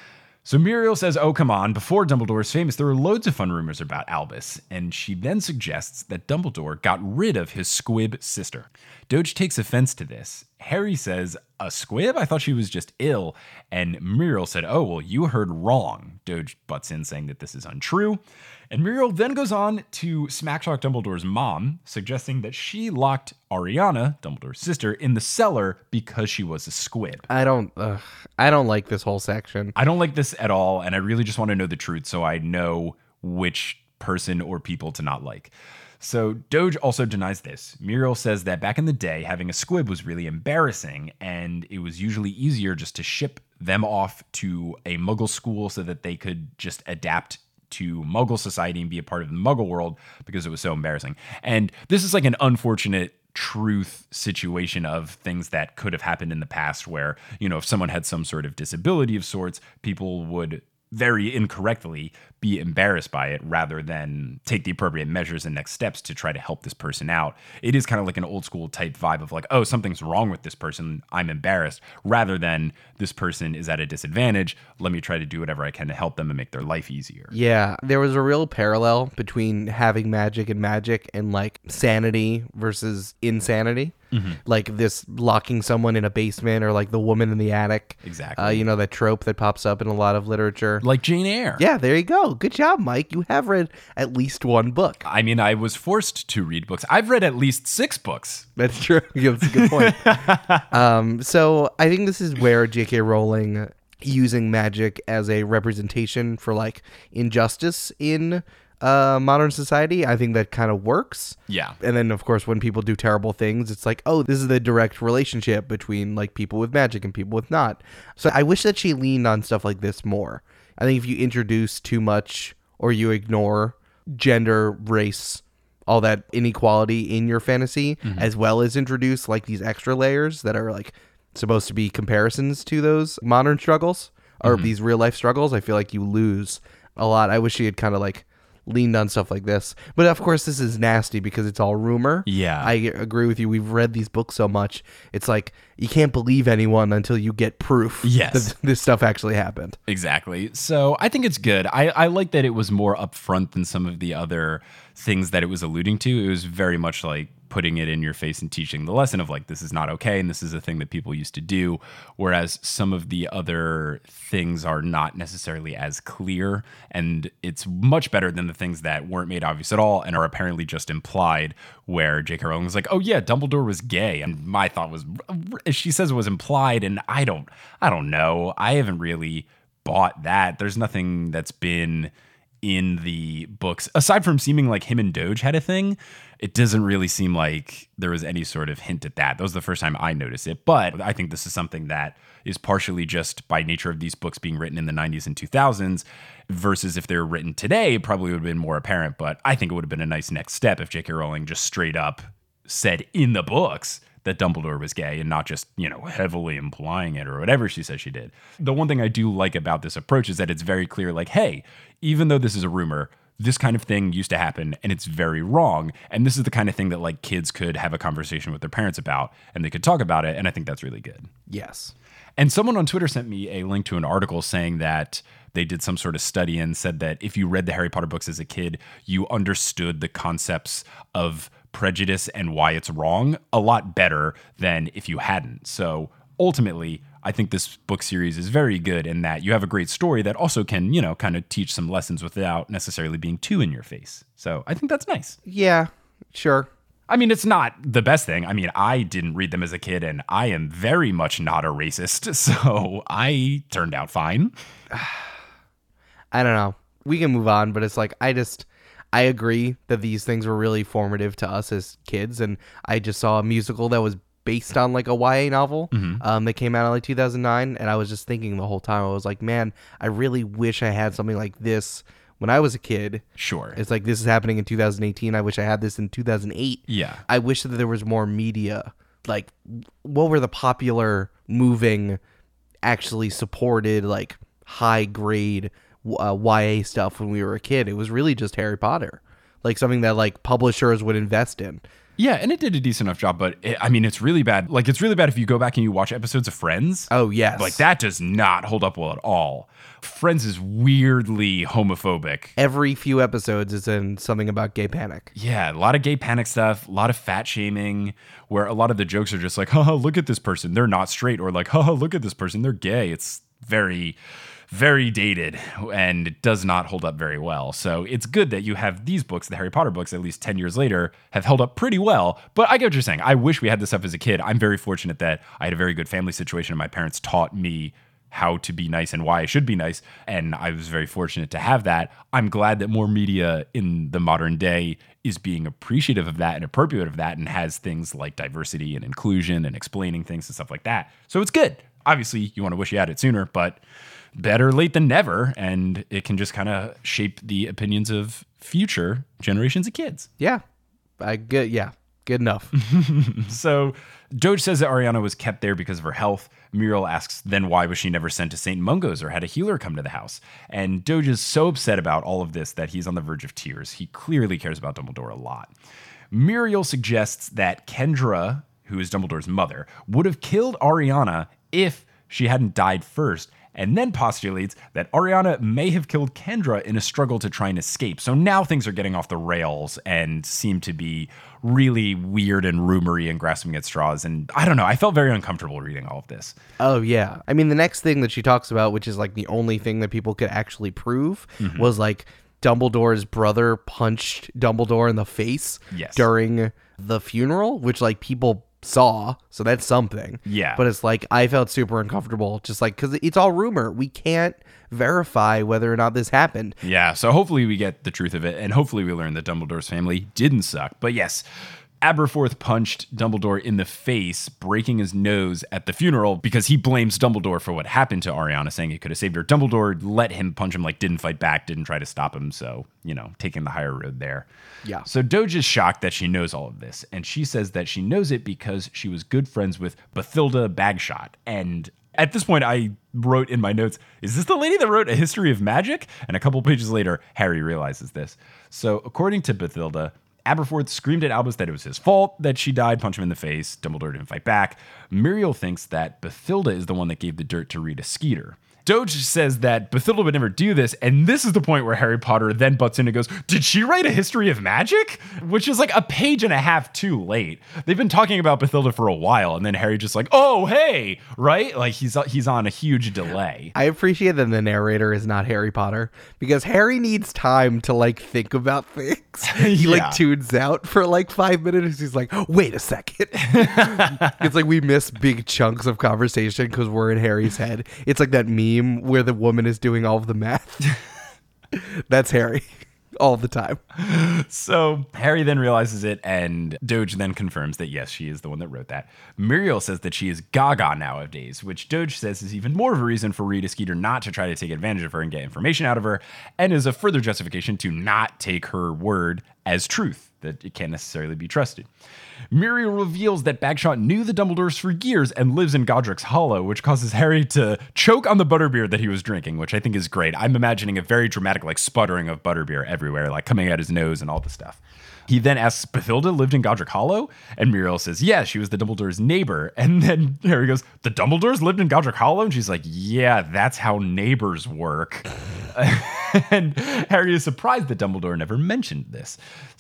So Muriel says, oh, come on, before Dumbledore is famous, there were loads of fun rumors about Albus, and she then suggests that Dumbledore got rid of his squib sister. Doge takes offense to this. Harry says, a squib? I thought she was just ill. And Muriel said, oh, well, you heard wrong. Doge butts in saying that this is untrue. And Muriel then goes on to smack-talk Dumbledore's mom, suggesting that she locked Ariana, Dumbledore's sister, in the cellar because she was a squib. I don't. Ugh, I don't like this whole section. I don't like this at all, and I really just want to know the truth so I know which person or people to not like. So Doge also denies this. Muriel says that back in the day, having a squib was really embarrassing, and it was usually easier just to ship them off to a Muggle school so that they could just adapt to Muggle society and be a part of the Muggle world because it was so embarrassing. And this is like an unfortunate truth situation of things that could have happened in the past where, you know, if someone had some sort of disability of sorts, people would very incorrectly be embarrassed by it rather than take the appropriate measures and next steps to try to help this person out. It is kind of like an old school type vibe of like, oh, something's wrong with this person, I'm embarrassed, rather than this person is at a disadvantage, let me try to do whatever I can to help them and make their life easier. Yeah, there was a real parallel between having magic and magic and like sanity versus insanity. Mm-hmm. Like this locking someone in a basement or like the woman in the attic. Exactly. Uh, you know, that trope that pops up in a lot of literature. Like Jane Eyre. Yeah, there you go. Good job, Mike. You have read at least one book. I mean, I was forced to read books. I've read at least six books. That's true. Yeah, that's a good point. um, so I think this is where J K Rowling using magic as a representation for like injustice in uh, modern society, I think that kind of works. Yeah. And then, of course, when people do terrible things, it's like, oh, this is the direct relationship between like people with magic and people with not. So I wish that she leaned on stuff like this more. I think if you introduce too much or you ignore gender, race, all that inequality in your fantasy, mm-hmm. as well as introduce like these extra layers that are like supposed to be comparisons to those modern struggles or mm-hmm. these real life struggles, I feel like you lose a lot. I wish she had kind of like leaned on stuff like this. But of course, this is nasty because it's all rumor. Yeah. I agree with you. We've read these books so much. It's like you can't believe anyone until you get proof yes. that this stuff actually happened. Exactly. So I think it's good. I, I like that it was more upfront than some of the other things that it was alluding to. It was very much like putting it in your face and teaching the lesson of like, this is not okay. And this is a thing that people used to do. Whereas some of the other things are not necessarily as clear. And it's much better than the things that weren't made obvious at all and are apparently just implied, where J K Rowling was like, oh yeah, Dumbledore was gay. And my thought was, she says it was implied. And I don't, I don't know. I haven't really bought that. There's nothing that's been in the books aside from seeming like him and Doge had a thing. It doesn't really seem like there was any sort of hint at that. That was the first time I noticed it, but I think this is something that is partially just by nature of these books being written in the nineties and two thousands versus if they were written today, it probably would have been more apparent. But I think it would have been a nice next step if J K Rowling just straight up said in the books that Dumbledore was gay and not just, you know, heavily implying it or whatever she says she did. The one thing I do like about this approach is that it's very clear, like, hey, even though this is a rumor, this kind of thing used to happen and it's very wrong. And this is the kind of thing that like kids could have a conversation with their parents about and they could talk about it. And I think that's really good. Yes. And someone on Twitter sent me a link to an article saying that they did some sort of study and said that if you read the Harry Potter books as a kid, you understood the concepts of prejudice and why it's wrong a lot better than if you hadn't. So ultimately, I think this book series is very good in that you have a great story that also can, you know, kind of teach some lessons without necessarily being too in your face. So I think that's nice. Yeah, sure. I mean, it's not the best thing. I mean, I didn't read them as a kid and I am very much not a racist. So I turned out fine. I don't know. We can move on, but it's like, I just, I agree that these things were really formative to us as kids. And I just saw a musical that was based on like a Y A novel mm-hmm. um, that came out in like two thousand nine. And I was just thinking the whole time, I was like, man, I really wish I had something like this when I was a kid. Sure. It's like, this is happening in two thousand eighteen. I wish I had this in two thousand eight. Yeah. I wish that there was more media. Like, what were the popular, moving, actually supported, like high grade uh, Y A stuff when we were a kid? It was really just Harry Potter. Like something that like publishers would invest in. Yeah, and it did a decent enough job, but it, I mean, it's really bad. Like, it's really bad if you go back and you watch episodes of Friends. Oh, yes. Like, that does not hold up well at all. Friends is weirdly homophobic. Every few episodes is in something about gay panic. Yeah, a lot of gay panic stuff, a lot of fat shaming, where a lot of the jokes are just like, haha, look at this person, they're not straight, or like, haha, look at this person, they're gay. It's very... very dated, and it does not hold up very well. So it's good that you have these books, the Harry Potter books, at least ten years later, have held up pretty well. But I get what you're saying. I wish we had this stuff as a kid. I'm very fortunate that I had a very good family situation, and my parents taught me how to be nice and why I should be nice. And I was very fortunate to have that. I'm glad that more media in the modern day is being appreciative of that and appropriate of that and has things like diversity and inclusion and explaining things and stuff like that. So it's good. Obviously, you want to wish you had it sooner, but better late than never, and it can just kind of shape the opinions of future generations of kids. Yeah, I good. Yeah, good enough. So Doge says that Ariana was kept there because of her health. Muriel asks, then why was she never sent to Saint Mungo's or had a healer come to the house? And Doge is so upset about all of this that he's on the verge of tears. He clearly cares about Dumbledore a lot. Muriel suggests that Kendra, who is Dumbledore's mother, would have killed Ariana if she hadn't died first, and then postulates that Ariana may have killed Kendra in a struggle to try and escape. So now things are getting off the rails and seem to be really weird and rumory and grasping at straws. And I don't know, I felt very uncomfortable reading all of this. Oh, yeah. I mean, the next thing that she talks about, which is like the only thing that people could actually prove, mm-hmm. was like Dumbledore's brother punched Dumbledore in the face yes. during the funeral, which like people saw, so that's something. Yeah. But it's like, I felt super uncomfortable, just like, because it's all rumor. We can't verify whether or not this happened. Yeah, so hopefully we get the truth of it, and hopefully we learn that Dumbledore's family didn't suck. But yes, Aberforth punched Dumbledore in the face, breaking his nose at the funeral because he blames Dumbledore for what happened to Ariana, saying he could have saved her. Dumbledore let him punch him, like didn't fight back, didn't try to stop him. So, you know, taking the higher road there. Yeah. So Doge is shocked that she knows all of this. And she says that she knows it because she was good friends with Bathilda Bagshot. And at this point, I wrote in my notes, is this the lady that wrote A History of Magic? And a couple pages later, Harry realizes this. So according to Bathilda, Aberforth screamed at Albus that it was his fault that she died, punched him in the face. Dumbledore didn't fight back. Muriel thinks that Bathilda is the one that gave the dirt to Rita Skeeter. Doge says that Bathilda would never do this, and this is the point where Harry Potter then butts in and goes, did she write a history of magic? Which is like a page and a half too late. They've been talking about Bathilda for a while, and then Harry just like, oh, hey, right? Like he's he's on a huge delay. I appreciate that the narrator is not Harry Potter, because Harry needs time to like think about things. He Yeah. like tunes out for like five minutes. He's like, wait a second. It's like we miss big chunks of conversation because we're in Harry's head. It's like that meme where the woman is doing all of the math. That's Harry all the time. So Harry then realizes it, and Doge then confirms that yes, she is the one that wrote that. Muriel says that she is gaga nowadays, which Doge says is even more of a reason for Rita Skeeter not to try to take advantage of her and get information out of her, and is a further justification to not take her word as truth, that it can't necessarily be trusted. Muriel reveals that Bagshot knew the Dumbledores for years and lives in Godric's Hollow, which causes Harry to choke on the butterbeer that he was drinking, which I think is great. I'm imagining a very dramatic like sputtering of butterbeer everywhere, like coming out his nose and all the stuff. He then asks, Bathilda lived in Godric Hollow? And Muriel says, yeah, she was the Dumbledore's neighbor. And then Harry goes, the Dumbledores lived in Godric Hollow? And she's like, yeah, that's how neighbors work. And Harry is surprised that Dumbledore never mentioned this.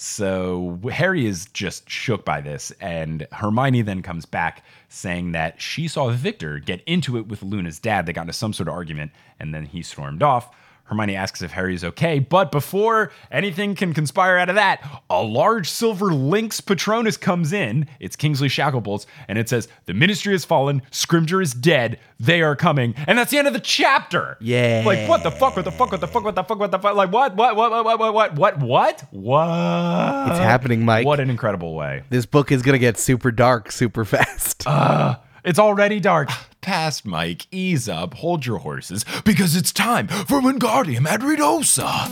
So Harry is just shook by this. And Hermione then comes back saying that she saw Victor get into it with Luna's dad. They got into some sort of argument, and then he stormed off. Hermione asks if Harry is okay, but before anything can conspire out of that, a large silver Lynx Patronus comes in. It's Kingsley Shacklebolts, and it says, the Ministry has fallen, Scrimgeour is dead, they are coming. And that's the end of the chapter. Yeah. Like, what the fuck, what the fuck, what the fuck, what the fuck, what the fuck? Like, what, what, what, what, what, what, what, what, what? What? It's happening, Mike. What an incredible way. This book is going to get super dark super fast. Uh, it's already dark. Past Mike, ease up, hold your horses, because it's time for Wingardium Adridosa.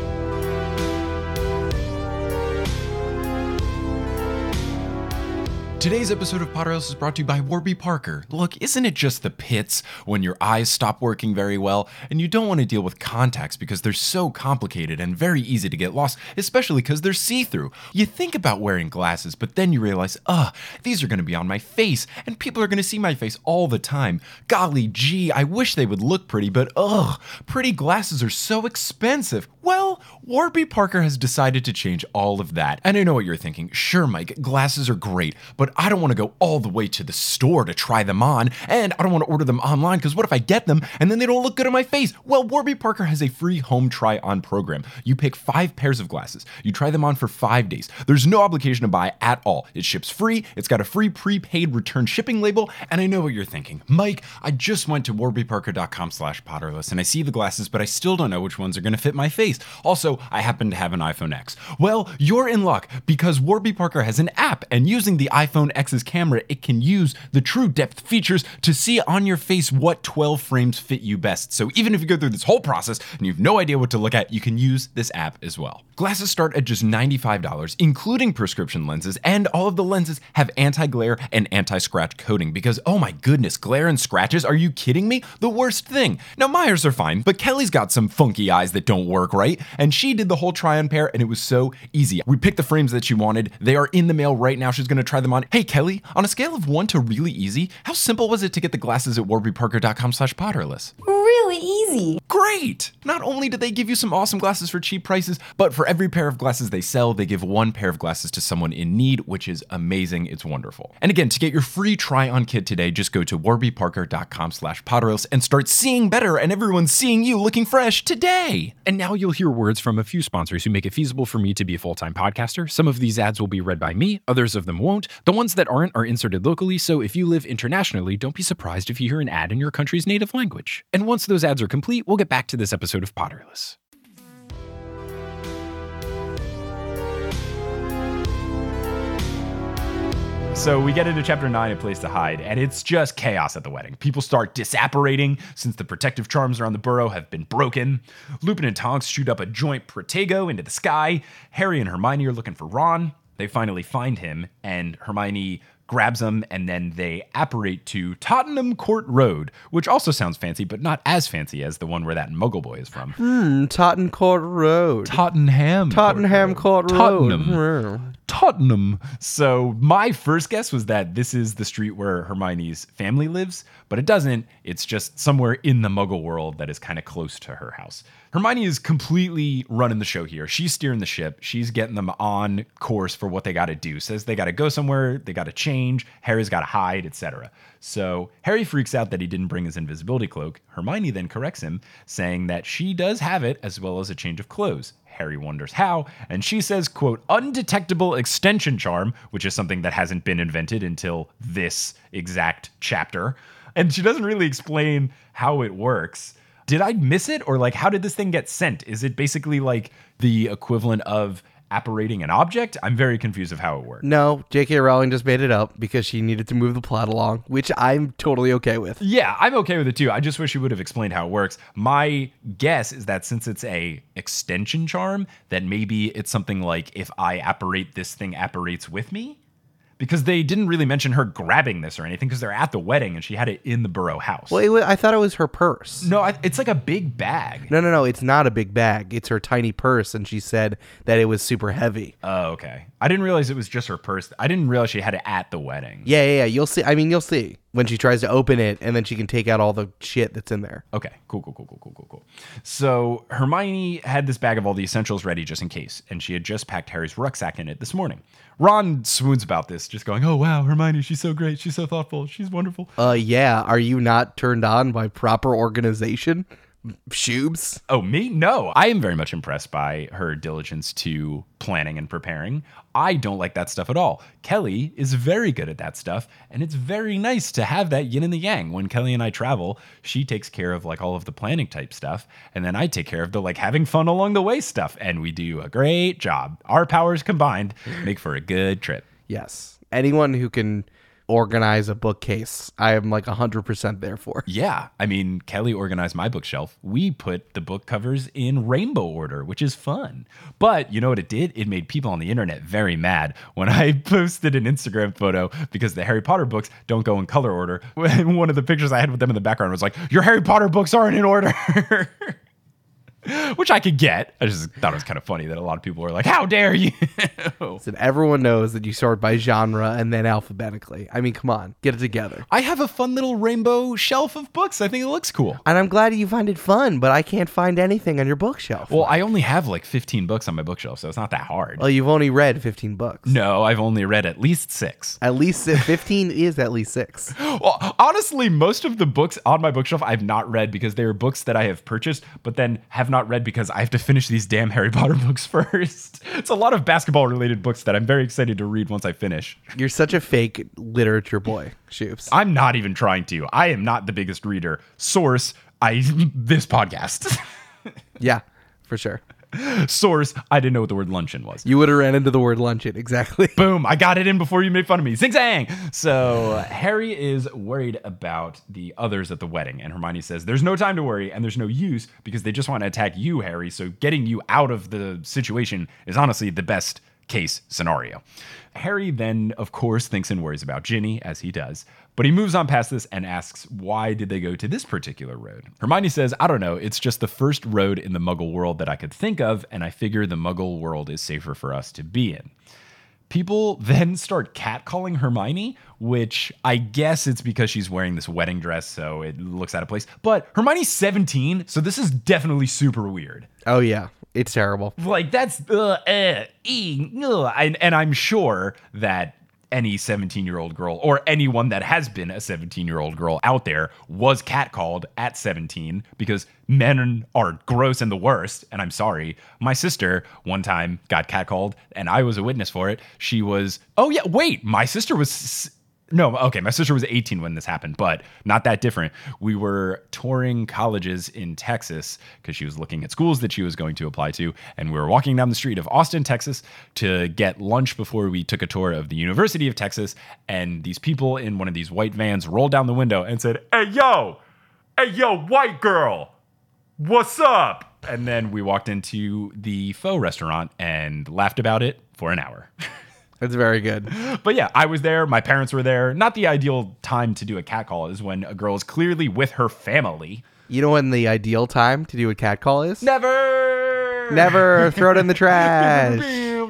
Today's episode of Potterless is brought to you by Warby Parker. Look, isn't it just the pits when your eyes stop working very well and you don't want to deal with contacts because they're so complicated and very easy to get lost, especially because they're see-through. You think about wearing glasses, but then you realize, ugh, these are going to be on my face and people are going to see my face all the time. Golly gee, I wish they would look pretty, but ugh, pretty glasses are so expensive. Well, Warby Parker has decided to change all of that. And I know what you're thinking. Sure, Mike, glasses are great, but I don't want to go all the way to the store to try them on, and I don't want to order them online because what if I get them and then they don't look good on my face? Well, Warby Parker has a free home try-on program. You pick five pairs of glasses. You try them on for five days. There's no obligation to buy at all. It ships free. It's got a free prepaid return shipping label, and I know what you're thinking. Mike, I just went to warbyparker.com slash Potterless, and I see the glasses, but I still don't know which ones are going to fit my face. Also, I happen to have an iPhone X. Well, you're in luck because Warby Parker has an app, and using the iPhone X's camera, it can use the true depth features to see on your face what twelve frames fit you best. So even if you go through this whole process and you have no idea what to look at, you can use this app as well. Glasses start at just ninety-five dollars, including prescription lenses, and all of the lenses have anti-glare and anti-scratch coating because, oh my goodness, glare and scratches, are you kidding me? The worst thing. Now, Myers are fine, but Kelly's got some funky eyes that don't work right, and she did the whole try-on pair, and it was so easy. We picked the frames that she wanted. They are in the mail right now. She's going to try them on. Hey, Kelly, on a scale of one to really easy, how simple was it to get the glasses at warbyparker.com slash Potterless? Really easy. Great! Not only do they give you some awesome glasses for cheap prices, but for every pair of glasses they sell, they give one pair of glasses to someone in need, which is amazing. It's wonderful. And again, to get your free try-on kit today, just go to warbyparker.com slash Potterless and start seeing better, and everyone's seeing you looking fresh today. And now you'll hear words from a few sponsors who make it feasible for me to be a full-time podcaster. Some of these ads will be read by me, others of them won't. The ones that aren't are inserted locally, so if you live internationally, don't be surprised if you hear an ad in your country's native language. And once those ads are complete, we'll get back to this episode of Potterless. So we get into chapter nine, A Place to Hide, and it's just chaos at the wedding. People start disapparating since the protective charms around the burrow have been broken. Lupin and Tonks shoot up a joint Protego into the sky. Harry and Hermione are looking for Ron. They finally find him, and Hermione grabs him, and then they apparate to Tottenham Court Road, which also sounds fancy, but not as fancy as the one where that Muggle boy is from. Hmm, Tottenham Court Road. Tottenham. Tottenham Court Road. Tottenham. Tottenham. So my first guess was that this is the street where Hermione's family lives, but it doesn't. It's just somewhere in the Muggle world that is kind of close to her house. Hermione is completely running the show here. She's steering the ship. She's getting them on course for what they got to do. Says they got to go somewhere, they got to change, Harry's got to hide, et cetera. So Harry freaks out that he didn't bring his invisibility cloak. Hermione then corrects him, saying that she does have it as well as a change of clothes. Harry wonders how, and she says, quote, undetectable extension charm, which is something that hasn't been invented until this exact chapter. And she doesn't really explain how it works. Did I miss it? Or like, how did this thing get sent? Is it basically like the equivalent of apparating an object? I'm very confused of how it works. No, J K Rowling just made it up because she needed to move the plot along, which I'm totally okay with. Yeah, I'm okay with it too. I just wish she would have explained how it works. My guess is that since it's a extension charm, that maybe it's something like if I apparate, this thing apparates with me. Because they didn't really mention her grabbing this or anything because they're at the wedding and she had it in the Burrow house. Well, it wa- I thought it was her purse. No, I, it's like a big bag. No, no, no. It's not a big bag. It's her tiny purse, and she said that it was super heavy. Oh, okay. I didn't realize it was just her purse. I didn't realize she had it at the wedding. Yeah, yeah, yeah. You'll see. I mean, you'll see when she tries to open it, and then she can take out all the shit that's in there. Okay, cool, cool, cool, cool, cool, cool, cool. So Hermione had this bag of all the essentials ready just in case, and she had just packed Harry's rucksack in it this morning. Ron swoons about this, just going, oh, wow, Hermione, she's so great. She's so thoughtful. She's wonderful. Uh, yeah. Are you not turned on by proper organization? Shoobs? Oh, me? No. I am very much impressed by her diligence to planning and preparing. I don't like that stuff at all. Kelly is very good at that stuff, and it's very nice to have that yin and the yang. When Kelly and I travel, she takes care of like all of the planning type stuff, and then I take care of the like having fun along the way stuff, and we do a great job. Our powers combined make for a good trip. Yes. Anyone who can organize a bookcase, I am like one hundred percent there for. Yeah. I mean, Kelly organized my bookshelf. We put the book covers in rainbow order, which is fun. But you know what it did? It made people on the internet very mad when I posted an Instagram photo because the Harry Potter books don't go in color order. One of the pictures I had with them in the background was like, your Harry Potter books aren't in order. Which I could get. I just thought it was kind of funny that a lot of people were like, how dare you? So everyone knows that you sort by genre and then alphabetically. I mean, come on, get it together. I have a fun little rainbow shelf of books. I think it looks cool. And I'm glad you find it fun, but I can't find anything on your bookshelf. Well, I only have like fifteen books on my bookshelf, so it's not that hard. Well, you've only read fifteen books. No, I've only read at least six. At least fifteen is at least six. Well, honestly, most of the books on my bookshelf I've not read because they are books that I have purchased, but then have not read because I have to finish these damn Harry Potter books first. It's a lot of basketball related books that I'm very excited to read once I finish. You're such a fake literature boy, Shoops. I'm not even trying to. I am not the biggest reader. Source, I this podcast. Yeah, for sure. Source, I didn't know what the word luncheon was. You would have ran into the word luncheon, exactly. Boom, I got it in before you made fun of me. Zing zang! So Harry is worried about the others at the wedding, and Hermione says, there's no time to worry, and there's no use, because they just want to attack you, Harry, so getting you out of the situation is honestly the best case scenario. Harry then, of course, thinks and worries about Ginny, as he does, but he moves on past this and asks, why did they go to this particular road? Hermione says, I don't know, it's just the first road in the Muggle world that I could think of, and I figure the Muggle world is safer for us to be in. People then start catcalling Hermione, which I guess it's because she's wearing this wedding dress, so it looks out of place. But Hermione's seventeen, so this is definitely super weird. Oh, yeah. It's terrible. Like, that's, uh, uh, e, uh, and, and I'm sure that any seventeen-year-old girl, or anyone that has been a seventeen-year-old girl out there, was catcalled at seventeen, because men are gross and the worst, and I'm sorry. My sister one time got catcalled, and I was a witness for it. She was, oh yeah, wait, my sister was... No, okay, my sister was eighteen when this happened, but not that different. We were touring colleges in Texas because she was looking at schools that she was going to apply to, and we were walking down the street of Austin, Texas to get lunch before we took a tour of the University of Texas, and these people in one of these white vans rolled down the window and said, hey, yo, hey, yo, white girl, what's up? And then we walked into the pho restaurant and laughed about it for an hour. That's very good. But yeah, I was there. My parents were there. Not the ideal time to do a catcall is when a girl is clearly with her family. You know when the ideal time to do a catcall is? Never! Never. Throw it in the trash.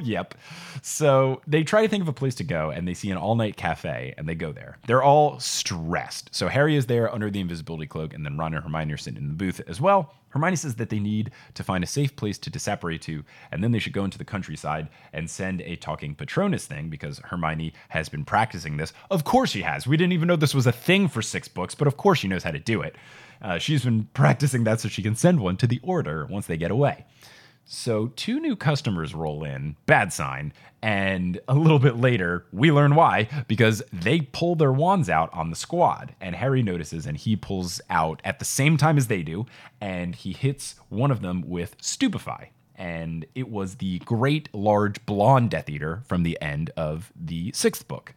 Yep. So they try to think of a place to go, and they see an all-night cafe, and they go there. They're all stressed. So Harry is there under the invisibility cloak, and then Ron and Hermione are sitting in the booth as well. Hermione says that they need to find a safe place to disapparate to, and then they should go into the countryside and send a talking Patronus thing, because Hermione has been practicing this. Of course she has. We didn't even know this was a thing for six books, but of course she knows how to do it. Uh, she's been practicing that so she can send one to the Order once they get away. So two new customers roll in, bad sign, and a little bit later, we learn why, because they pull their wands out on the squad, and Harry notices, and he pulls out at the same time as they do, and he hits one of them with Stupefy. And it was the great, large, blonde Death Eater from the end of the sixth book.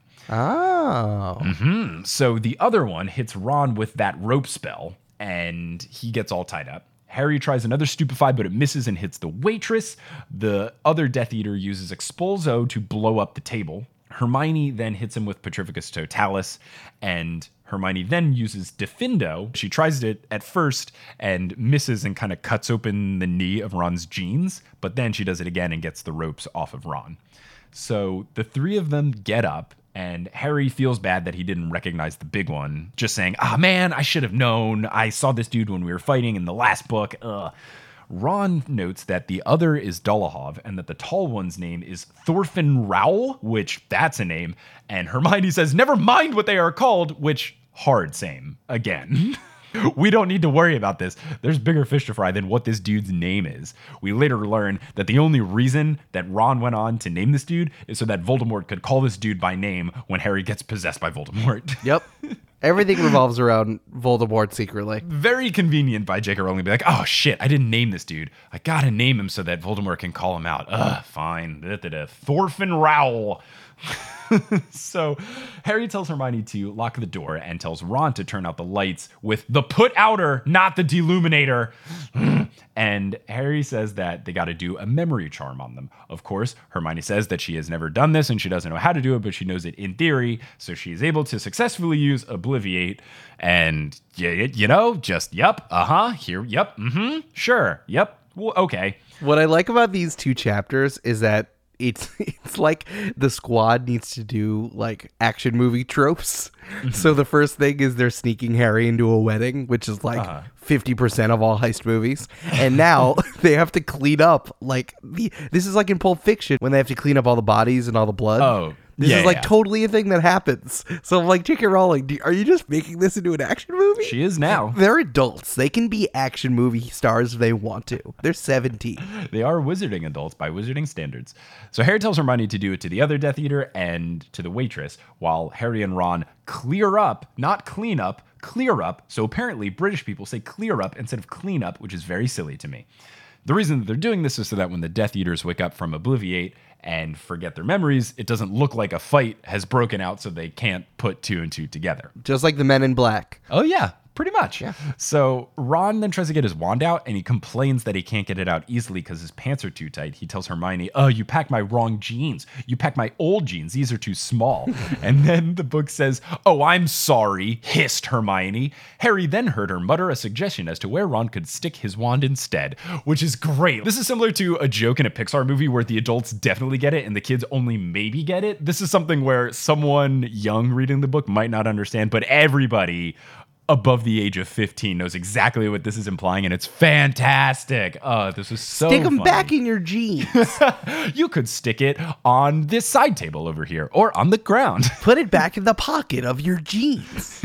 Oh. Mm-hmm. So the other one hits Ron with that rope spell, and he gets all tied up. Harry tries another Stupefy, but it misses and hits the waitress. The other Death Eater uses Expulso to blow up the table. Hermione then hits him with Petrificus Totalis, and Hermione then uses Diffindo. She tries it at first and misses and kind of cuts open the knee of Ron's jeans, but then she does it again and gets the ropes off of Ron. So the three of them get up, and Harry feels bad that he didn't recognize the big one, just saying, ah, man, I should have known. I saw this dude when we were fighting in the last book. Ugh. Ron notes that the other is Dolohov and that the tall one's name is Thorfinn Rowell, which that's a name. And Hermione says, never mind what they are called, which hard same again. We don't need to worry about this. There's bigger fish to fry than what this dude's name is. We later learn that the only reason that Ron went on to name this dude is so that Voldemort could call this dude by name when Harry gets possessed by Voldemort. Yep. Everything revolves around Voldemort secretly. Very convenient by J K. Rowling to be like, oh shit, I didn't name this dude. I gotta name him so that Voldemort can call him out. Ugh, fine. Da-da-da. Thorfinn Rowell. So Harry tells Hermione to lock the door and tells Ron to turn out the lights with the put outer, not the deluminator. And Harry says that they got to do a memory charm on them. Of course, Hermione says that she has never done this and she doesn't know how to do it, but she knows it in theory. So she is able to successfully use Obliviate. And, you, you know, just, yep, uh-huh, here, yep, mm-hmm, sure, yep, well, okay. What I like about these two chapters is that It's it's like the squad needs to do like action movie tropes. Mm-hmm. So the first thing is they're sneaking Harry into a wedding, which is like uh-huh. fifty percent of all heist movies. And now they have to clean up like the, this is like in Pulp Fiction when they have to clean up all the bodies and all the blood. Oh, This yeah, is like yeah. totally a thing that happens. So I'm like, J K. Rowling, do, are you just making this into an action movie? She is now. They're adults. They can be action movie stars if they want to. They're seventeen. They are wizarding adults by wizarding standards. So Harry tells Hermione to do it to the other Death Eater and to the waitress, while Harry and Ron clear up, not clean up, clear up. So apparently British people say clear up instead of clean up, which is very silly to me. The reason that they're doing this is so that when the Death Eaters wake up from Obliviate and forget their memories, it doesn't look like a fight has broken out, so they can't put two and two together. Just like the Men in Black. Oh, yeah. Pretty much. Yeah. So Ron then tries to get his wand out, and he complains that he can't get it out easily because his pants are too tight. He tells Hermione, oh, you packed my wrong jeans. You packed my old jeans. These are too small. And then the book says, oh, I'm sorry, hissed Hermione. Harry then heard her mutter a suggestion as to where Ron could stick his wand instead, which is great. This is similar to a joke in a Pixar movie where the adults definitely get it and the kids only maybe get it. This is something where someone young reading the book might not understand, but everybody above the age of fifteen knows exactly what this is implying, and it's fantastic. Oh, this is so Stick them funny. back in your jeans. You could stick it on this side table over here, or on the ground. Put it back in the pocket of your jeans.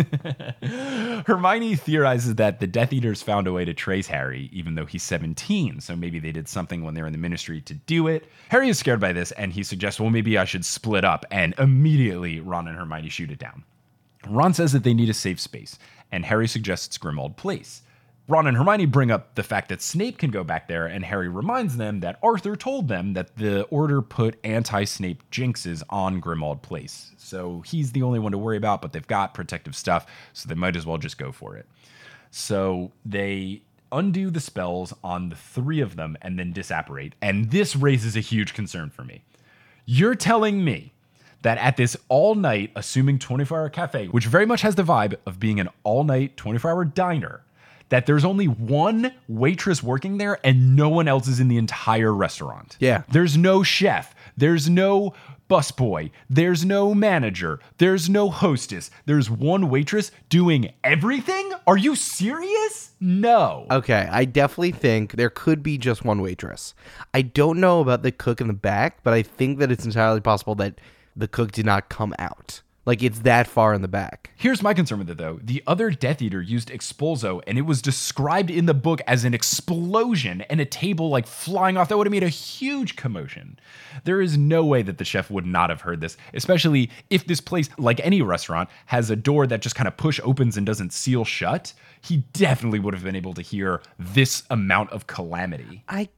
Hermione theorizes that the Death Eaters found a way to trace Harry, even though he's seventeen, so maybe they did something when they were in the Ministry to do it. Harry is scared by this, and he suggests, well, maybe I should split up, and immediately Ron and Hermione shoot it down. Ron says that they need a safe space, and Harry suggests Grimmauld Place. Ron and Hermione bring up the fact that Snape can go back there, and Harry reminds them that Arthur told them that the Order put anti-Snape jinxes on Grimmauld Place. So he's the only one to worry about, but they've got protective stuff, so they might as well just go for it. So they undo the spells on the three of them and then disapparate, and this raises a huge concern for me. You're telling me that at this all-night, assuming twenty-four hour cafe, which very much has the vibe of being an all-night, twenty-four hour diner, that there's only one waitress working there and no one else is in the entire restaurant. Yeah. There's no chef. There's no busboy. There's no manager. There's no hostess. There's one waitress doing everything? Are you serious? No. Okay, I definitely think there could be just one waitress. I don't know about the cook in the back, but I think that it's entirely possible that the cook did not come out. Like, it's that far in the back. Here's my concern with it, though. The other Death Eater used expulso, and it was described in the book as an explosion and a table, like, flying off. That would have made a huge commotion. There is no way that the chef would not have heard this, especially if this place, like any restaurant, has a door that just kind of push opens and doesn't seal shut. He definitely would have been able to hear this amount of calamity. I...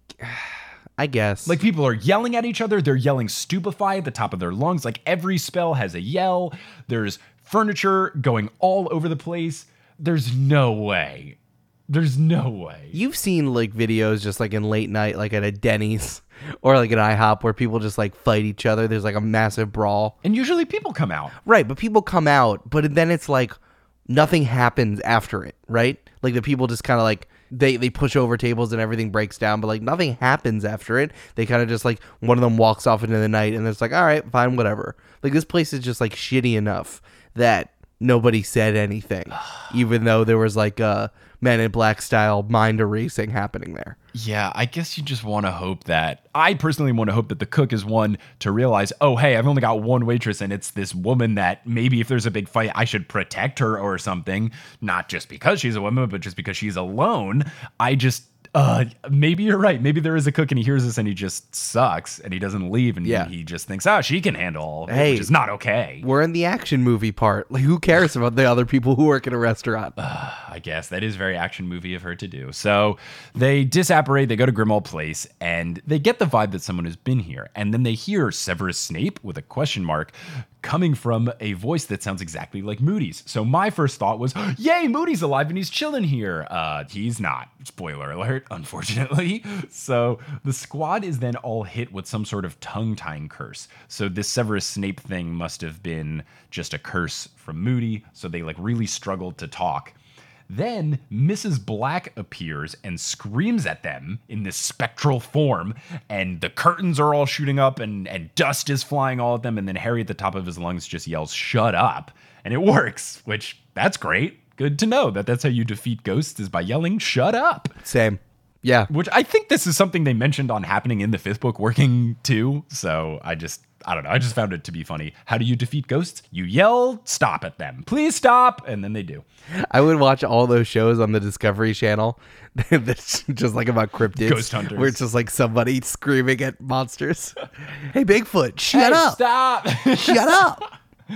I guess. Like, people are yelling at each other. They're yelling stupefy at the top of their lungs. Like, every spell has a yell. There's furniture going all over the place. There's no way. There's no way. You've seen, like, videos just, like, in late night, like, at a Denny's or, like, an IHOP where people just, like, fight each other. There's, like, a massive brawl. And usually people come out. Right, but people come out, but then it's, like, nothing happens after it, right? Like, the people just kind of, like... They they push over tables and everything breaks down, but like nothing happens after it. They kind of just like one of them walks off into the night and it's like, all right, fine, whatever. Like this place is just like shitty enough that nobody said anything, even though there was like a Men in Black style mind erasing happening there. Yeah, I guess you just want to hope that, I personally want to hope that the cook is one to realize, oh, hey, I've only got one waitress and it's this woman that maybe if there's a big fight, I should protect her or something. Not just because she's a woman, but just because she's alone. I just, uh, maybe you're right. Maybe there is a cook and he hears this and he just sucks and he doesn't leave and yeah. he just thinks, oh, she can handle all of it, hey, which is not okay. We're in the action movie part. Like, who cares about the other people who work in a restaurant? Uh, I guess that is very action movie of her to do. So they disapparate, they go to Grimmauld Place, and they get the vibe that someone has been here. And then they hear Severus Snape with a question mark coming from a voice that sounds exactly like Moody's. So my first thought was, yay, Moody's alive and he's chilling here. Uh, he's not. Spoiler alert, unfortunately. So the squad is then all hit with some sort of tongue-tying curse. So this Severus Snape thing must have been just a curse from Moody. So they like really struggled to talk. Then Missus Black appears and screams at them in this spectral form, and the curtains are all shooting up and, and dust is flying all at them, and then Harry at the top of his lungs just yells, shut up, and it works, which, that's great. Good to know that that's how you defeat ghosts, is by yelling, shut up. Same. Yeah. Which I think this is something they mentioned on happening in the fifth book working too, so I just... I don't know. I just found it to be funny. How do you defeat ghosts? You yell, stop at them. Please stop. And then they do. I would watch all those shows on the Discovery Channel that's just like about cryptids. Ghost hunters. Where it's just like somebody screaming at monsters. Hey, Bigfoot, shut Hey, up. Stop. Shut up.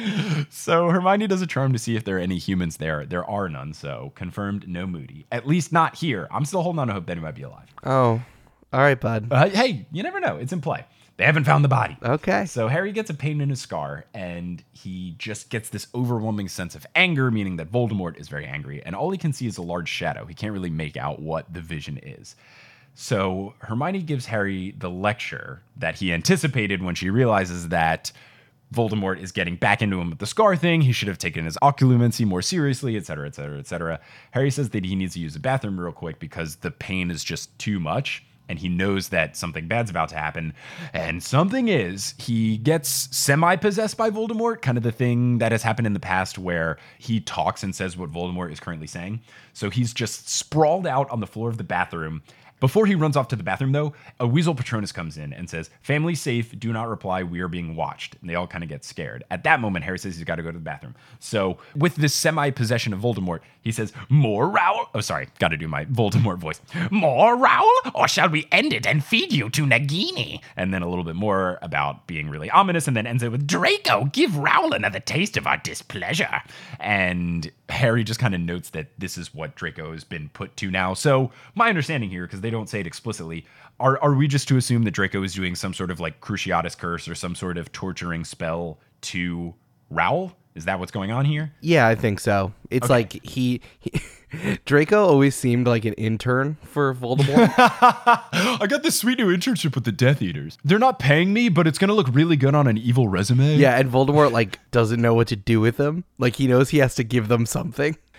So Hermione does a charm to see if there are any humans there. There are none. So confirmed, no Moody. At least not here. I'm still holding on to hope that he might be alive. Oh, all right, bud. Uh, hey, you never know. It's in play. They haven't found the body. Okay. So Harry gets a pain in his scar, and he just gets this overwhelming sense of anger, meaning that Voldemort is very angry, and all he can see is a large shadow. He can't really make out what the vision is. So Hermione gives Harry the lecture that he anticipated when she realizes that Voldemort is getting back into him with the scar thing. He should have taken his occlumency more seriously, et cetera, et cetera, et cetera. Harry says that he needs to use the bathroom real quick because the pain is just too much. And he knows that something bad's about to happen. And something is, he gets semi-possessed by Voldemort, kind of the thing that has happened in the past where he talks and says what Voldemort is currently saying. So he's just sprawled out on the floor of the bathroom. Before he runs off to the bathroom, though, a Weasel Patronus comes in and says, family safe, do not reply, we are being watched. And they all kind of get scared. At that moment, Harry says he's got to go to the bathroom. So with this semi-possession of Voldemort, he says, more Raoul. Oh, sorry, got to do my Voldemort voice. More Raoul, or shall we end it and feed you to Nagini? And then a little bit more about being really ominous, and then ends it with, Draco, give Raoul another taste of our displeasure. And Harry just kind of notes that this is what Draco has been put to now. So my understanding here, because they don't say it explicitly, are are we just to assume that Draco is doing some sort of like Cruciatus curse or some sort of torturing spell to Raoul? Is that what's going on here? Yeah, I think so. It's Okay. like he, he Draco always seemed like an intern for Voldemort. I got this sweet new internship with the Death Eaters. They're not paying me, but it's going to look really good on an evil resume. Yeah, and Voldemort like doesn't know what to do with them. Like he knows he has to give them something.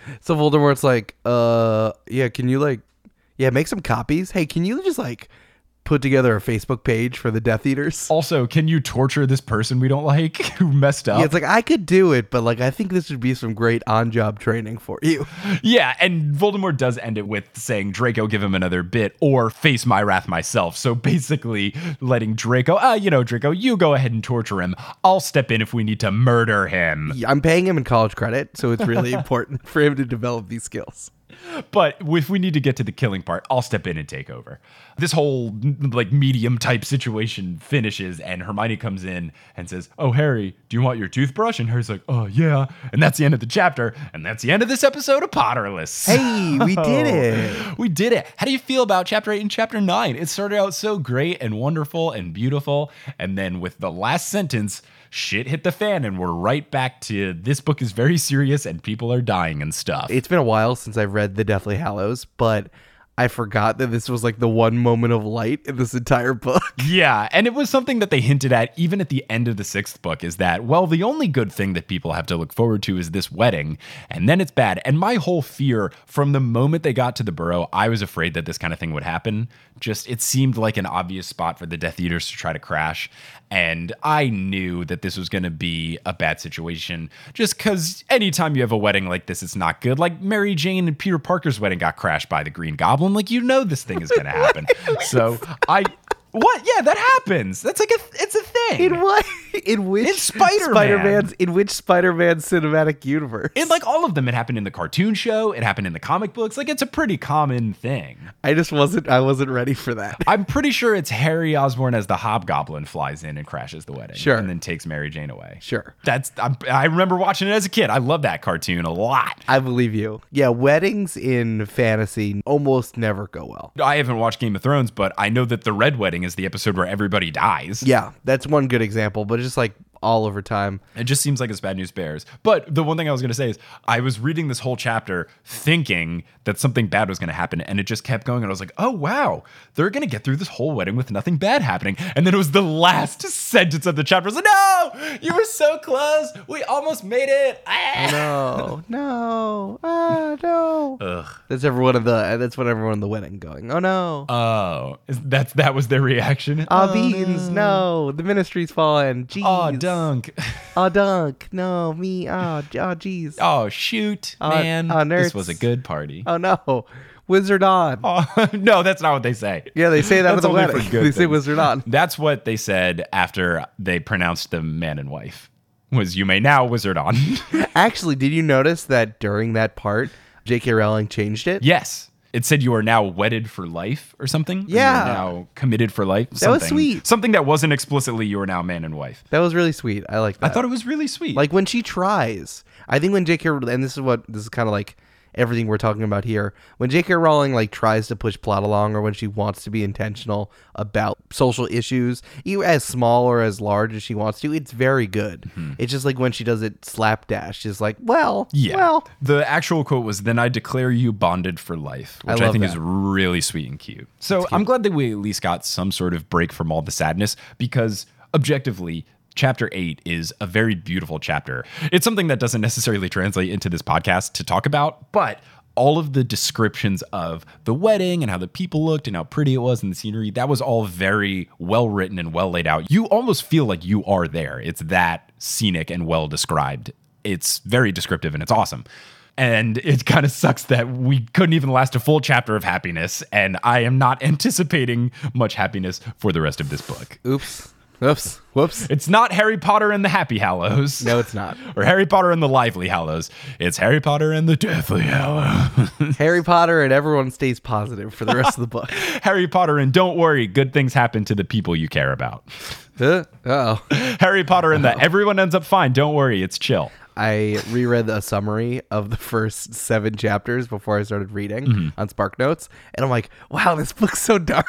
So Voldemort's like, uh, yeah, can you like, yeah, make some copies? Hey, can you just like put together a Facebook page for the Death Eaters? Also, can you torture this person we don't like who messed up? Yeah, it's like, I could do it, but like, I think this would be some great on-job training for you. Yeah, and Voldemort does end it with saying, Draco, give him another bit or face my wrath myself. So basically letting Draco, ah, you know, Draco, you go ahead and torture him. I'll step in if we need to murder him. Yeah, I'm paying him in college credit, so it's really important for him to develop these skills. But if we need to get to the killing part, I'll step in and take over. This whole like medium type situation finishes and Hermione comes in and says, oh, Harry, do you want your toothbrush? And Harry's like, oh, yeah. And that's the end of the chapter. And that's the end of this episode of Potterless. Hey, we did it. We did it. How do you feel about chapter eight and chapter nine? It started out so great and wonderful and beautiful. And then with the last sentence, shit hit the fan and we're right back to this book is very serious and people are dying and stuff. It's been a while since I've read The Deathly Hallows, but I forgot that this was like the one moment of light in this entire book. Yeah, and it was something that they hinted at even at the end of the sixth book is that, well, the only good thing that people have to look forward to is this wedding, and then it's bad. And my whole fear from the moment they got to the Burrow, I was afraid that this kind of thing would happen. Just, it seemed like an obvious spot for the Death Eaters to try to crash. And I knew that this was going to be a bad situation just because anytime you have a wedding like this, it's not good. Like Mary Jane and Peter Parker's wedding got crashed by the Green Goblin. Like, you know, this thing is going to happen. So I... What? Yeah, that happens. That's like a, it's a thing. In what? In which in Spider-Man. Spider-Man's in which Spider-Man cinematic universe? In like all of them. It happened in the cartoon show. It happened in the comic books. Like, it's a pretty common thing. I just wasn't. I wasn't ready for that. I'm pretty sure it's Harry Osborn as the Hobgoblin flies in and crashes the wedding. Sure. And then takes Mary Jane away. Sure. That's. I'm, I remember watching it as a kid. I love that cartoon a lot. I believe you. Yeah, weddings in fantasy almost never go well. I haven't watched Game of Thrones, but I know that the Red Wedding is the episode where everybody dies. Yeah, that's one good example, but just like all over time. It just seems like it's bad news bears. But the one thing I was going to say is I was reading this whole chapter thinking that something bad was going to happen, and it just kept going, and I was like, oh, wow, they're going to get through this whole wedding with nothing bad happening. And then it was the last sentence of the chapter. I was like, no, you were so close. We almost made it. Ah! Oh, no, no, ah, no. Ugh. That's everyone in the, that's what everyone in the wedding going, oh, no. Oh, is- that's that was their reaction? Aw, Oh, beans, no. The ministry's fallen. Jeez. Oh, dunk. Aw, dunk. No, me. Aw, oh, jeez. Oh, shoot, Aw, man. aw, This nerds. was a good party. Oh, no. Wizard on. Oh, no, that's not what they say. Yeah, they say that at That's the only wedding. for good They say things. wizard on. That's what they said after they pronounced them man and wife. Was you may now wizard on. Actually, did you notice that during that part, J K. Rowling changed it? Yes. It said you are now wedded for life or something. Or Yeah. You are now committed for life. That was something. sweet. Something that wasn't explicitly you are now man and wife. That was really sweet. I like that. I thought it was really sweet. Like when she tries, I think when J K. and this is what this is kind of like everything we're talking about here. When J K. Rowling like tries to push plot along, or when she wants to be intentional about social issues, either as small or as large as she wants to, it's very good. Mm-hmm. It's just like when she does it slapdash, she's like, well, yeah. well, The actual quote was, "Then I declare you bonded for life," which I I, love think that. is really sweet and cute. So I'm glad that we at least got some sort of break from all the sadness, because objectively, Chapter eight is a very beautiful chapter. It's something that doesn't necessarily translate into this podcast to talk about, but all of the descriptions of the wedding and how the people looked and how pretty it was and the scenery, that was all very well written and well laid out. You almost feel like you are there. It's that scenic and well described. It's very descriptive and it's awesome. And it kind of sucks that we couldn't even last a full chapter of happiness, and I am not anticipating much happiness for the rest of this book. oops, oops, whoops. It's not Harry Potter and the Happy Hallows. No, it's not. Or Harry Potter and the Lively Hallows. It's Harry Potter and the Deathly Hallows. Harry Potter and everyone stays positive for the rest of the book. Harry Potter and don't worry, good things happen to the people you care about. Uh oh. Harry Potter and the everyone ends up fine, don't worry, it's chill. I reread a summary of the first seven chapters before I started reading Mm-hmm. on SparkNotes, and I'm like, wow, this book's so dark.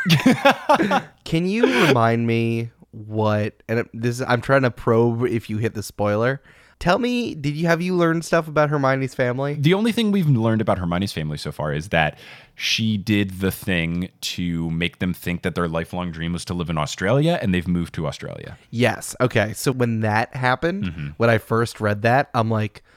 Can you remind me what, and it- this is, I'm trying to probe if you hit the spoiler. Tell me, did you have you learned stuff about Hermione's family? The only thing we've learned about Hermione's family so far is that she did the thing to make them think that their lifelong dream was to live in Australia, and they've moved to Australia. Yes. Okay. So when that happened, Mm-hmm. when I first read that, I'm like,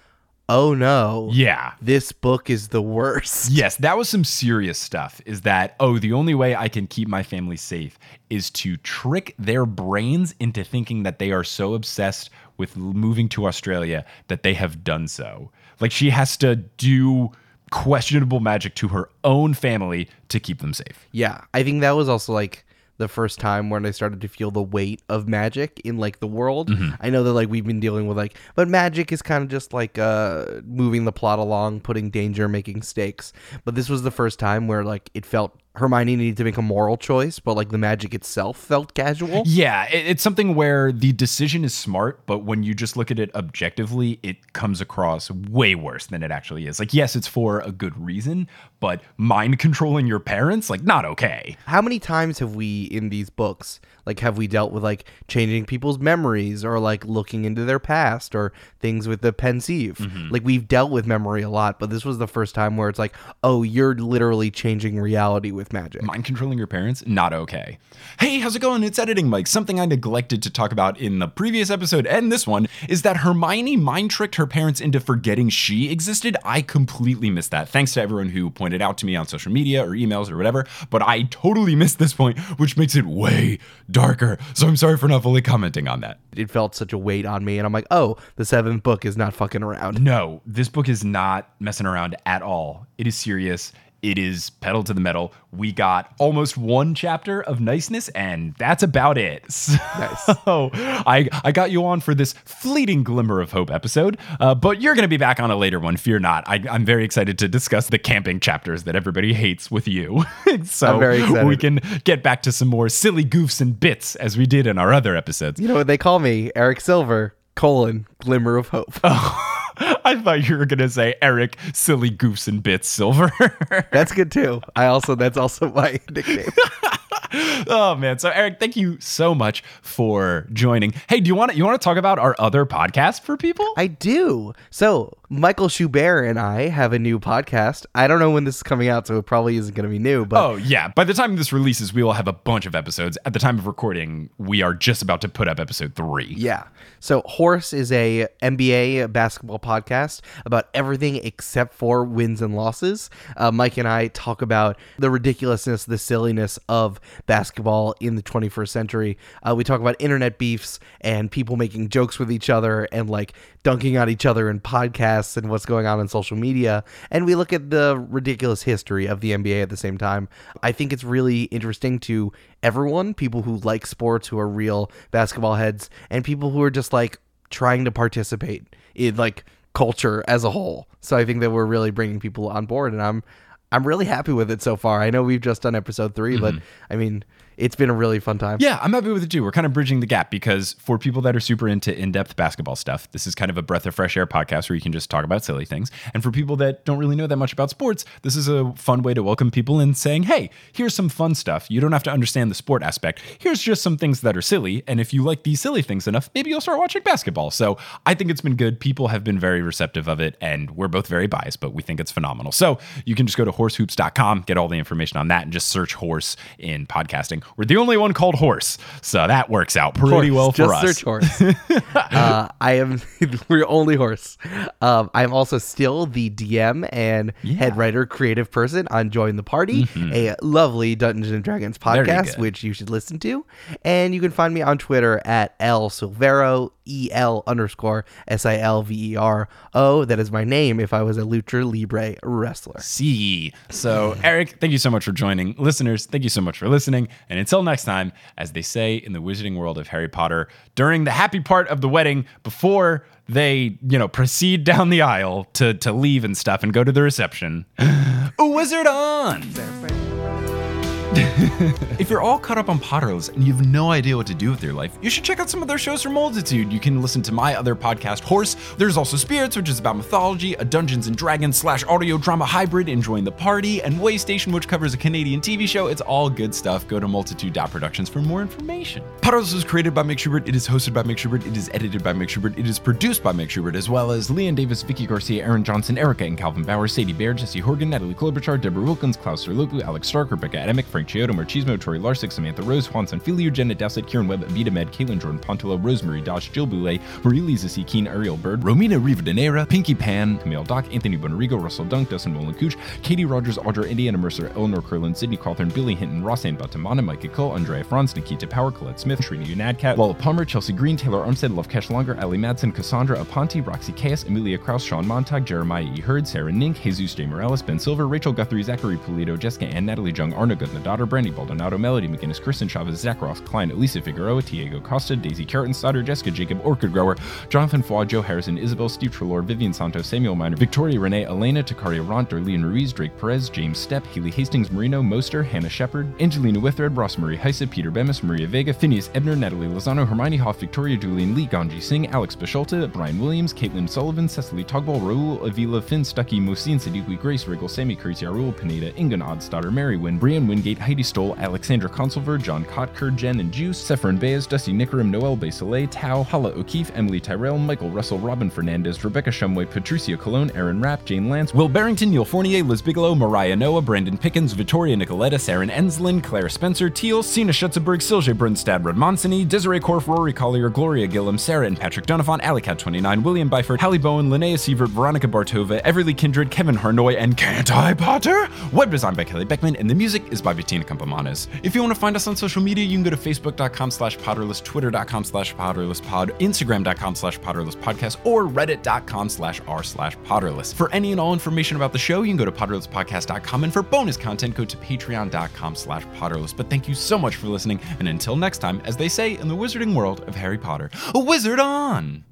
oh no, Yeah. this book is the worst. Yes, that was some serious stuff. Is that, oh, the only way I can keep my family safe is to trick their brains into thinking that they are so obsessed with moving to Australia that they have done so. Like, she has to do questionable magic to her own family to keep them safe. Yeah, I think that was also like the first time when I started to feel the weight of magic in like the world. Mm-hmm. I know that like we've been dealing with like, but magic is kind of just like uh moving the plot along, putting danger, making stakes. But this was the first time where like it felt Hermione needed to make a moral choice, but like the magic itself felt casual. Yeah, it, it's something where the decision is smart, but when you just look at it objectively, it comes across way worse than it actually is. Like, yes, it's for a good reason, but mind controlling your parents, like, not okay. How many times have we in these books, like, have we dealt with like changing people's memories or like looking into their past or things with the pensieve? Mm-hmm. Like, we've dealt with memory a lot, but this was the first time where it's like, oh, you're literally changing reality with magic. Mind controlling your parents, not okay. Hey, how's it going? It's Editing Mike. Something I neglected to talk about in the previous episode and this one is that Hermione mind tricked her parents into forgetting she existed. I completely missed that. Thanks to everyone who pointed out to me on social media or emails or whatever, but I totally missed this point, which makes it way darker. So I'm sorry for not fully commenting on that. It felt such a weight on me, and I'm like, oh, the seventh book is not fucking around. No, this book is not messing around at all. It is serious. It is pedal to the metal. We got almost one chapter of niceness, and that's about it. So Nice. I, I got you on for this fleeting glimmer of hope episode, uh, but you're going to be back on a later one. Fear not. I, I'm very excited to discuss the camping chapters that everybody hates with you. So I'm very excited. we can get back to some more silly goofs and bits as we did in our other episodes. You know what they call me? Eric Silver, colon, glimmer of hope. I thought you were going to say Eric, silly goofs and bits, Silver. That's good too. I also, that's also my nickname. Oh man. So Eric, thank you so much for joining. Hey, do you want to, you want to talk about our other podcast for people? I do. So Michael Schubert and I have a new podcast. I don't know when this is coming out, so it probably isn't going to be new, but Oh yeah. By the time this releases, we will have a bunch of episodes. At the time of recording, we are just about to put up episode three. yeah. So Horse is a N B A basketball podcast about everything except for wins and losses. Uh, Mike and I talk about the ridiculousness, the silliness of basketball in the twenty-first century. Uh, we talk about internet beefs and people making jokes with each other and like dunking on each other in podcasts and what's going on in social media. And we look at the ridiculous history of the N B A at the same time. I think it's really interesting to everyone, people who like sports, who are real basketball heads, and people who are just like trying to participate in like culture as a whole. So I think that we're really bringing people on board, and I'm I'm really happy with it so far. I know we've just done episode three, mm-hmm. but I mean, it's been a really fun time. Yeah, I'm happy with it too. We're kind of bridging the gap because for people that are super into in-depth basketball stuff, this is kind of a breath of fresh air podcast where you can just talk about silly things. And for people that don't really know that much about sports, this is a fun way to welcome people in saying, hey, here's some fun stuff. You don't have to understand the sport aspect. Here's just some things that are silly. And if you like these silly things enough, maybe you'll start watching basketball. So I think it's been good. People have been very receptive of it, and we're both very biased, but we think it's phenomenal. So you can just go to horse hoops dot com, get all the information on that, and just search Horse in podcasting. We're the only one called Horse, so that works out pretty Horse, well for just us. Search Horse. uh, I am we're only Horse. Um, I am also still the D M and Yeah. head writer, creative person on Join the Party, Mhm. a lovely Dungeons and Dragons Very podcast, good. which you should listen to. And you can find me on Twitter at L Silvero, E L underscore S I L V E R O. That is my name if I was a Lucha Libre wrestler. See. So, Eric, thank you so much for joining. Listeners, thank you so much for listening. And until next time, as they say in the wizarding world of Harry Potter, during the happy part of the wedding, before they, you know, proceed down the aisle to, to leave and stuff and go to the reception, a wizard on! If you're all caught up on Potterless and you have no idea what to do with your life, you should check out some of their shows from Multitude. You can listen to my other podcast, Horse. There's also Spirits, which is about mythology, a Dungeons and Dragons slash audio drama hybrid in Join the Party, and Waystation, which covers a Canadian T V show. It's all good stuff. Go to multitude dot productions for more information. Potterless was created by Mike Schubert. It is hosted by Mike Schubert. It is edited by Mike Schubert. It is produced by Mike Schubert, as well as Leanne Davis, Vicky Garcia, Aaron Johnson, Erica and Calvin Bauer, Sadie Baird, Jesse Horgan, Natalie Klobuchar, Deborah Wilkins, Klaus Serlopu, Alex Stark, Rebecca Adamick, Frank Chiodo Marchismo, Tori Larsick, Samantha Rose, Juan Sanfilio, Janet Dowsett, Kieran Webb, Abita Med, Caitlin Jordan Pontulo, Rosemary Dodge, Jill Boulay, Marie Lisa C. Keen, Ariel Bird, Romina Rivadeneira, Pinky Pan, Camille Doc, Anthony Bonarigo, Russell Dunk, Dustin Molen-Cooch, Katie Rogers, Audra, Indiana Mercer, Eleanor Curlin, Sydney Cawthorn, Billy Hinton, Rossanne Batamana, Micah Cole, Andrea Franz, Nikita Power, Colette Smith, Srini Unadcat, Lala Palmer, Chelsea Green, Taylor Armstead, Lovekesh Longer, Ali Madsen, Cassandra Aponte, Roxy Chaos, Emilia Kraus, Sean Montag, Jeremiah E. Hurd, Sarah Nink, Jesus J. Morales, Ben Silver, Rachel Guthrie, Zachary Pulido, Jessica Ann, Natalie Jung, Arna Goodna Daughter, Brandy Baldonado, Melody McGinnis, Kristen Chavez, Zach Ross, Klein, Elisa Figueroa, Diego Costa, Daisy Carton, Stoddard, Jessica Jacob, Orchid Grower, Jonathan Foy, Joe Harrison, Isabel, Steve Trelaw, Vivian Santos, Samuel Miner, Victoria Renee, Elena, Takaria Ront, Darlene Ruiz, Drake Perez, James Stepp, Haley Hastings, Marino, Moster, Hannah Shepard, Angelina Withred, Ross Marie Heise, Peter Bemis, Maria Vega, Phineas Ebner, Natalie Lozano, Hermione Hoff, Victoria Julian Lee, Ganji Singh, Alex Bisholta, Brian Williams, Caitlin Sullivan, Cecily Togball, Raul Avila, Finn Stuckey, Mosin Sadiqui, Grace Riggle, Sammy Curtis, Yarul Pineda, Ingan Oddsdaughter, Mary Wynn, Brian Wingate, Heidi Stoll, Alexandra Consulver, John Kotker, Jen and Juice, Sephron Baez, Dusty Nickeram, Noel Baselet, Tao, Hala O'Keefe, Emily Tyrell, Michael Russell, Robin Fernandez, Rebecca Shumway, Patricia Cologne, Aaron Rapp, Jane Lance, Will Barrington, Neil Fournier, Liz Bigelow, Mariah Noah, Brandon Pickens, Victoria Nicoletta, Saren Enslin, Claire Spencer, Teal, Sina Schutzenberg, Silje Brunstad, Rodmansony, Desiree Korf, Rory Collier, Gloria Gillum, Sarah and Patrick Donovan, Alicat twenty-nine, William Byford, Hallie Bowen, Linnea Sievert, Veronica Bartova, Everly Kindred, Kevin Harnoy, and Can't I Potter? Web design by Kelly Beckman, and the music is by Bettina Campamanes. If you want to find us on social media, you can go to facebook.com slash Potterless, twitter.com slash Potterlesspod, instagram.com slash Potterlesspodcast, or reddit.com slash r slash Potterless. For any and all information about the show, you can go to Potterlesspodcast dot com, and for bonus content, go to patreon.com slash Potterless. But thank you so much for listening, and until next time, as they say in the wizarding world of Harry Potter, a wizard on!